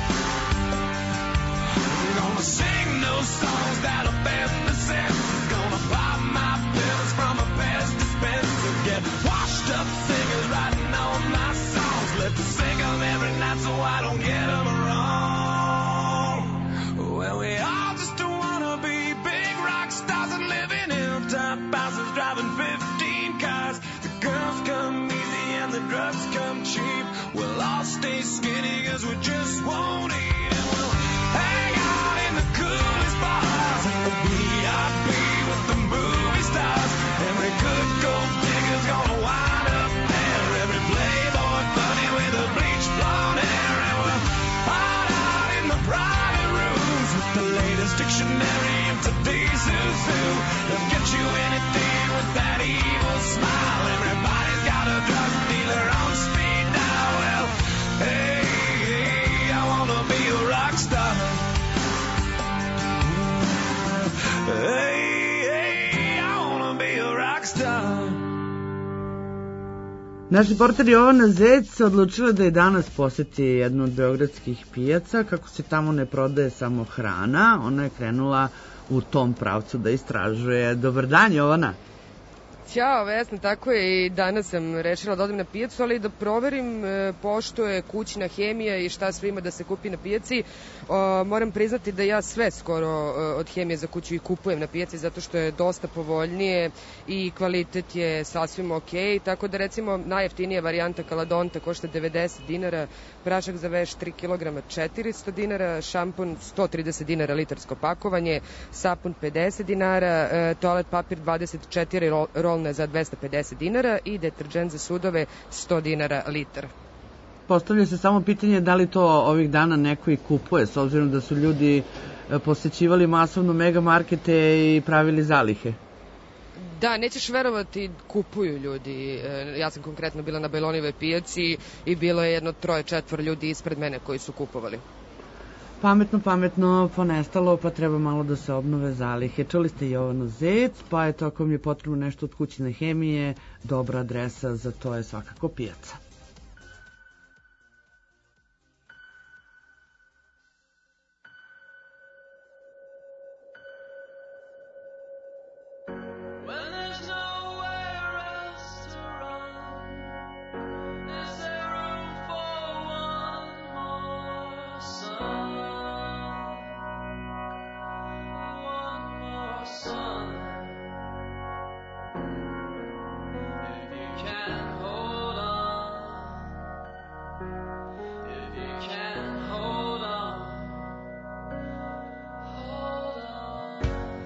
I'm gonna sing those songs that offend the senses. Gonna buy my pills from a Pez dispenser. Get washed up singers writing all my songs. Let to sing them every night so I don't get them wrong. Well, we all just wanna be big rock stars and live in hilltop houses, driving fifteen cars. The girls come easy and the drugs come cheap. We'll all stay skinny cause we just won't eat, and we'll hang out in the coolest bars in the V I P with the movie stars. Every good gold digger's gonna wind up there. Every playboy bunny with a bleached blonde hair. And we'll hide out in the private rooms with the latest dictionary of today's who's who. They'll get you anything with that evil smile. Everybody's got a drug dealer on speed dial. Well, hey, hey, I wanna be a rock star. Hey, hey, I wanna be a rock star.
Naš reporter Jovana Zec se odlučila da je danas poseti jednu od beogradskih pijaca. Kako se tamo ne prodaje samo hrana, ona je krenula u tom pravcu da istražuje. Dobar dan, Jovana.
Ćao, Vesna, tako je, i danas sam rešila da odem na pijacu, ali da proverim e, pošto je kućna hemija i šta sve ima da se kupi na pijaci. O, moram priznati da ja sve skoro o, od hemije za kuću i kupujem na pijaci, zato što je dosta povoljnije i kvalitet je sasvim ok, tako da recimo najjeftinija varijanta Kaladonta košta devedeset dinara, prašak za veš tri kilograma četiristo dinara, šampon sto trideset dinara litarsko pakovanje, sapun pedeset dinara, e, toalet papir dvadeset četiri rolne za dvesta pedeset dinara i deterđent za sudove sto dinara litar.
Postavlja se samo pitanje da li to ovih dana neko i kupuje, s obzirom da su ljudi e, posećivali masovno megamarkete i pravili zalihe.
Da, nećeš verovati, kupuju ljudi. E, Ja sam konkretno bila na Bajlonijevoj pijaci i bilo je jedno troje, četvor ljudi ispred mene koji su kupovali.
Pametno, pametno, ponestalo, pa treba malo da se obnove zalihe. Čuli ste Jovanu Zec, pa eto, ako mi je potrebno nešto od kućne hemije, dobra adresa za to je svakako pijaca.
When there's nowhere else to run, is there room for one more sun? One more sun. If you can hold on, if you can hold on, hold on.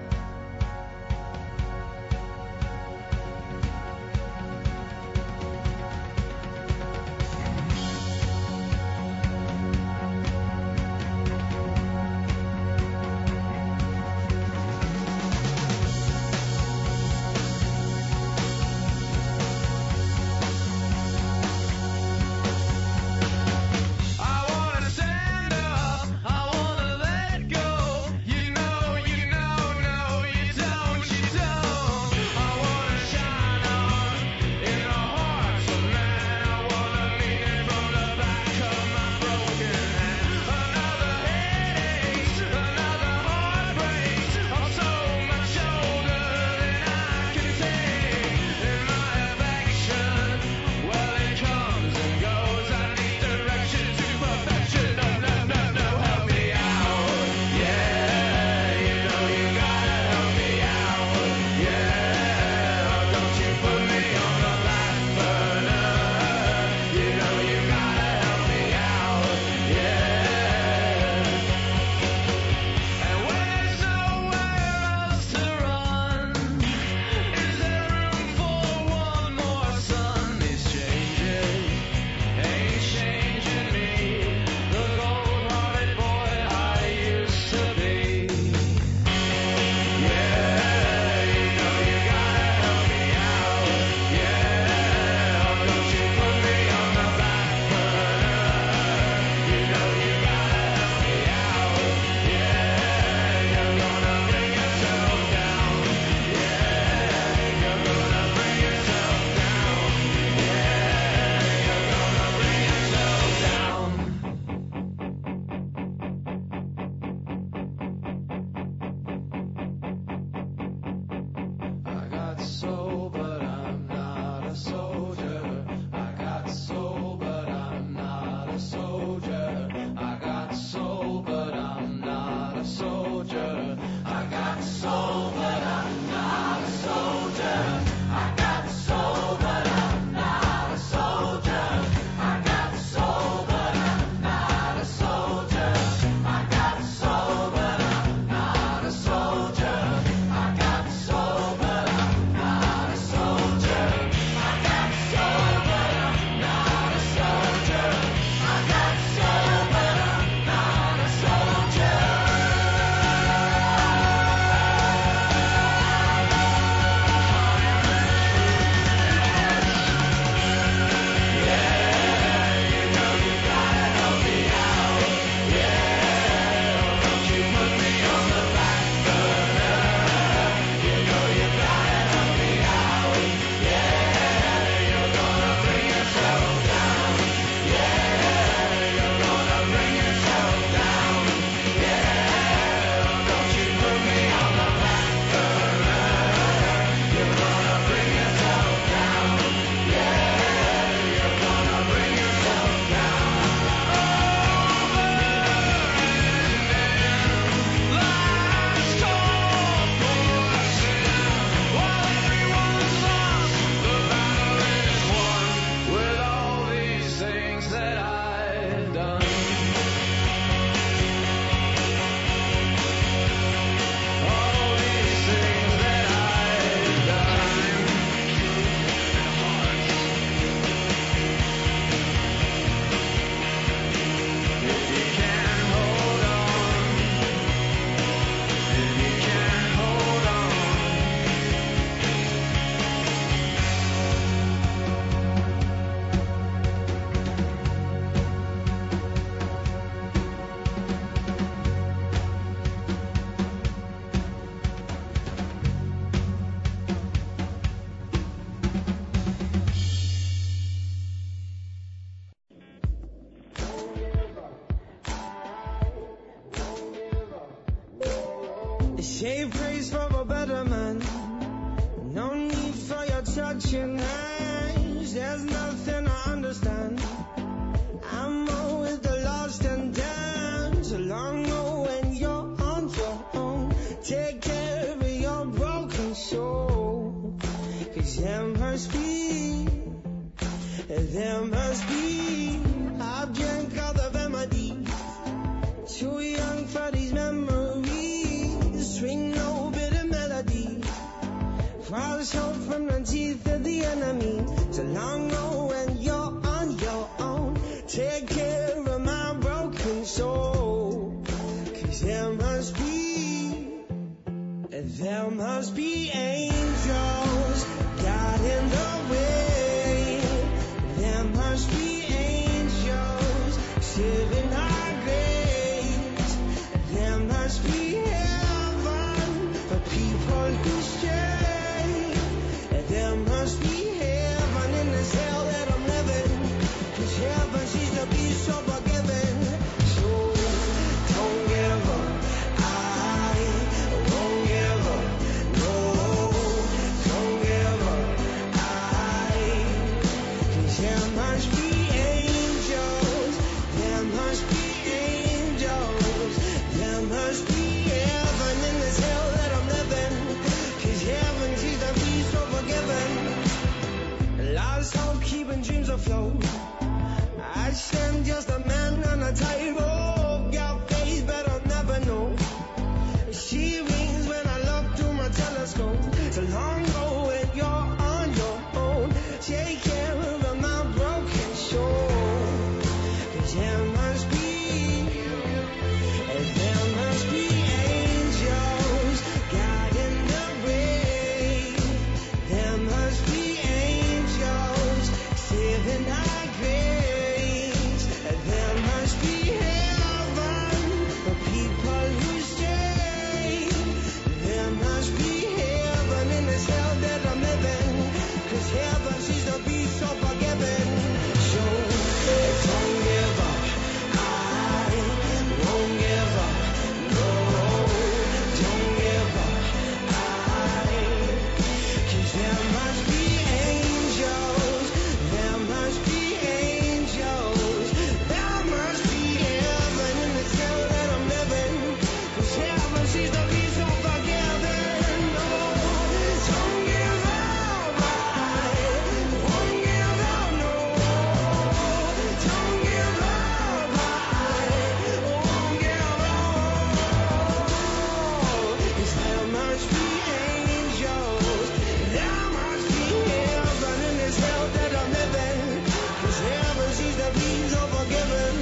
I wanna stand up, I wanna let go. You know, you know, no, you don't, you don't. I wanna shine on in the hearts of men. I wanna lean in from the back of my broken hand. Another headache, another heartbreak. I'm so much older than I can take. In my affection, well, it comes and goes. I need direction to perfection. No, no, no, no, help me out. Yeah, you know you gotta help me out. Yeah, don't you put me on the back burner. You know you gotta help me out. Yeah. And when there's nowhere else to run, is there room for one more sun? It's changing, ain't changing me, the cold-hearted boy I used to be. Yeah, you know you gotta help me out. Yeah, don't you put me on the back burner. You know you gotta help me out. Yeah, you're gonna bring yourself down. Yeah, you're gonna bring yourself down. Yeah, you're gonna bring yourself down. I got soul, but I'm not a soldier. I got soul, but I'm not a soldier. I got soul, but I'm not a soldier. I got soul, but I'm not a soldier. I got soul, but I'm not a soldier. I got soul, but I'm not a soldier. I got soul, but I'm not a soldier. I got soul, but I'm not
Save praise for a better man. No need for your touching hands. There's nothing I understand. I'm always the lost and damned. So long ago when you're on your own, take care of your broken soul. Cause there must be, there must be. I've drank all the remedies. Too young for these memories. Swing no bitter melody. False hope from the teeth of the enemy. So long ago when you're on your own, take care of my broken soul. Cause there must be, there must be angels guiding the way. There must be angels saving our graves. There must be heaven for people who stray. There must be heaven in this hell that I'm living. Cause heaven seems to be so forgiving. So don't give up, I won't give up. No, don't give up, I. Cause there must be angels, there must be angels. There must be heaven in this hell that I'm living. Cause heaven seems to be so forgiving. Lost hope keeping dreams afloat. I stand just a man on a tightrope. Got faith but I'll never know. She rings when I look through my telescope. So long ago when you're on your own, take care of my broken soul. Cause there must be, there must be angels guiding the way. There must be angels saving our graves. There must be heaven for people who stay. There must be heaven in this hell that I'm living. Cause heaven seems to be so forgiving. So don't give up, I won't give up. No, don't give up, I. Cause there must be angels, there must be angels. There must be heaven in this hell that I'm living. Cause heaven seems to be so forgiving. No, don't give up, I won't give up. No, don't give up, I won't give up. Cause there must be angels, there must be heaven in this hell that I'm living. Cause heaven seems to be so forgiving.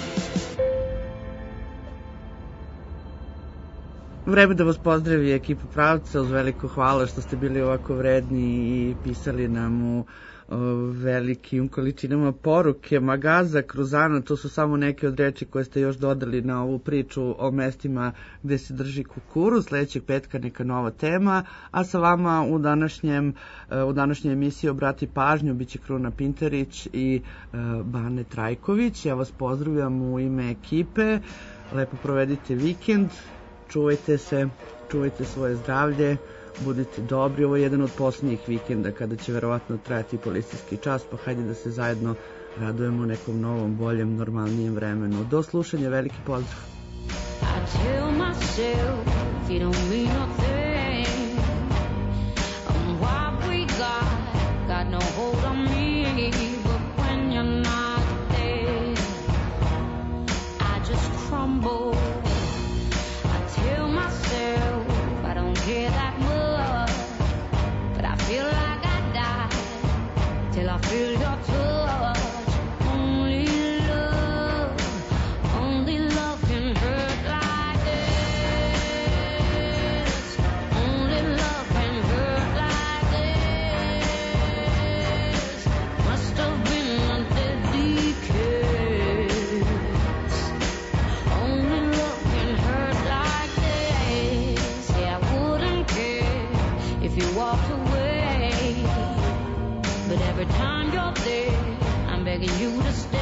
Vreme da vas pozdravi ekipa Pravca, uz veliko hvala što ste bili ovako vredni i pisali nam u o, velikim količinama poruke. Magaza, Kruzana, to su samo neke od reči koje ste još dodali na ovu priču o mestima gde se drži kukuruz. Sledećeg petka neka nova tema, a sa vama u današnjem u današnjoj emisiji obrati pažnju biće Kruna Pinterić i uh, Bane Trajković. Ja vas pozdravljam u ime ekipe. Lepo provedite vikend. Čuvajte se, čuvajte svoje zdravlje, budite dobri. Ovo je jedan od posljednjih vikenda kada će verovatno trajati policijski čas, pa hajde da se zajedno radujemo nekom novom, boljem, normalnijem vremenu. Do slušanja, veliki pozdrav.
I tell myself you don't mean nothing. And what we got, got no hold on me. But when you're not there, I just crumble. Tell myself I don't care that much, but I feel like I die till I feel your touch. Only love, only love can hurt like this. Only love can hurt like this. Must have been a deadly kiss. Only love can hurt like this. Yeah, I wouldn't care if you walked away, but every time you're there, I'm begging you to stay.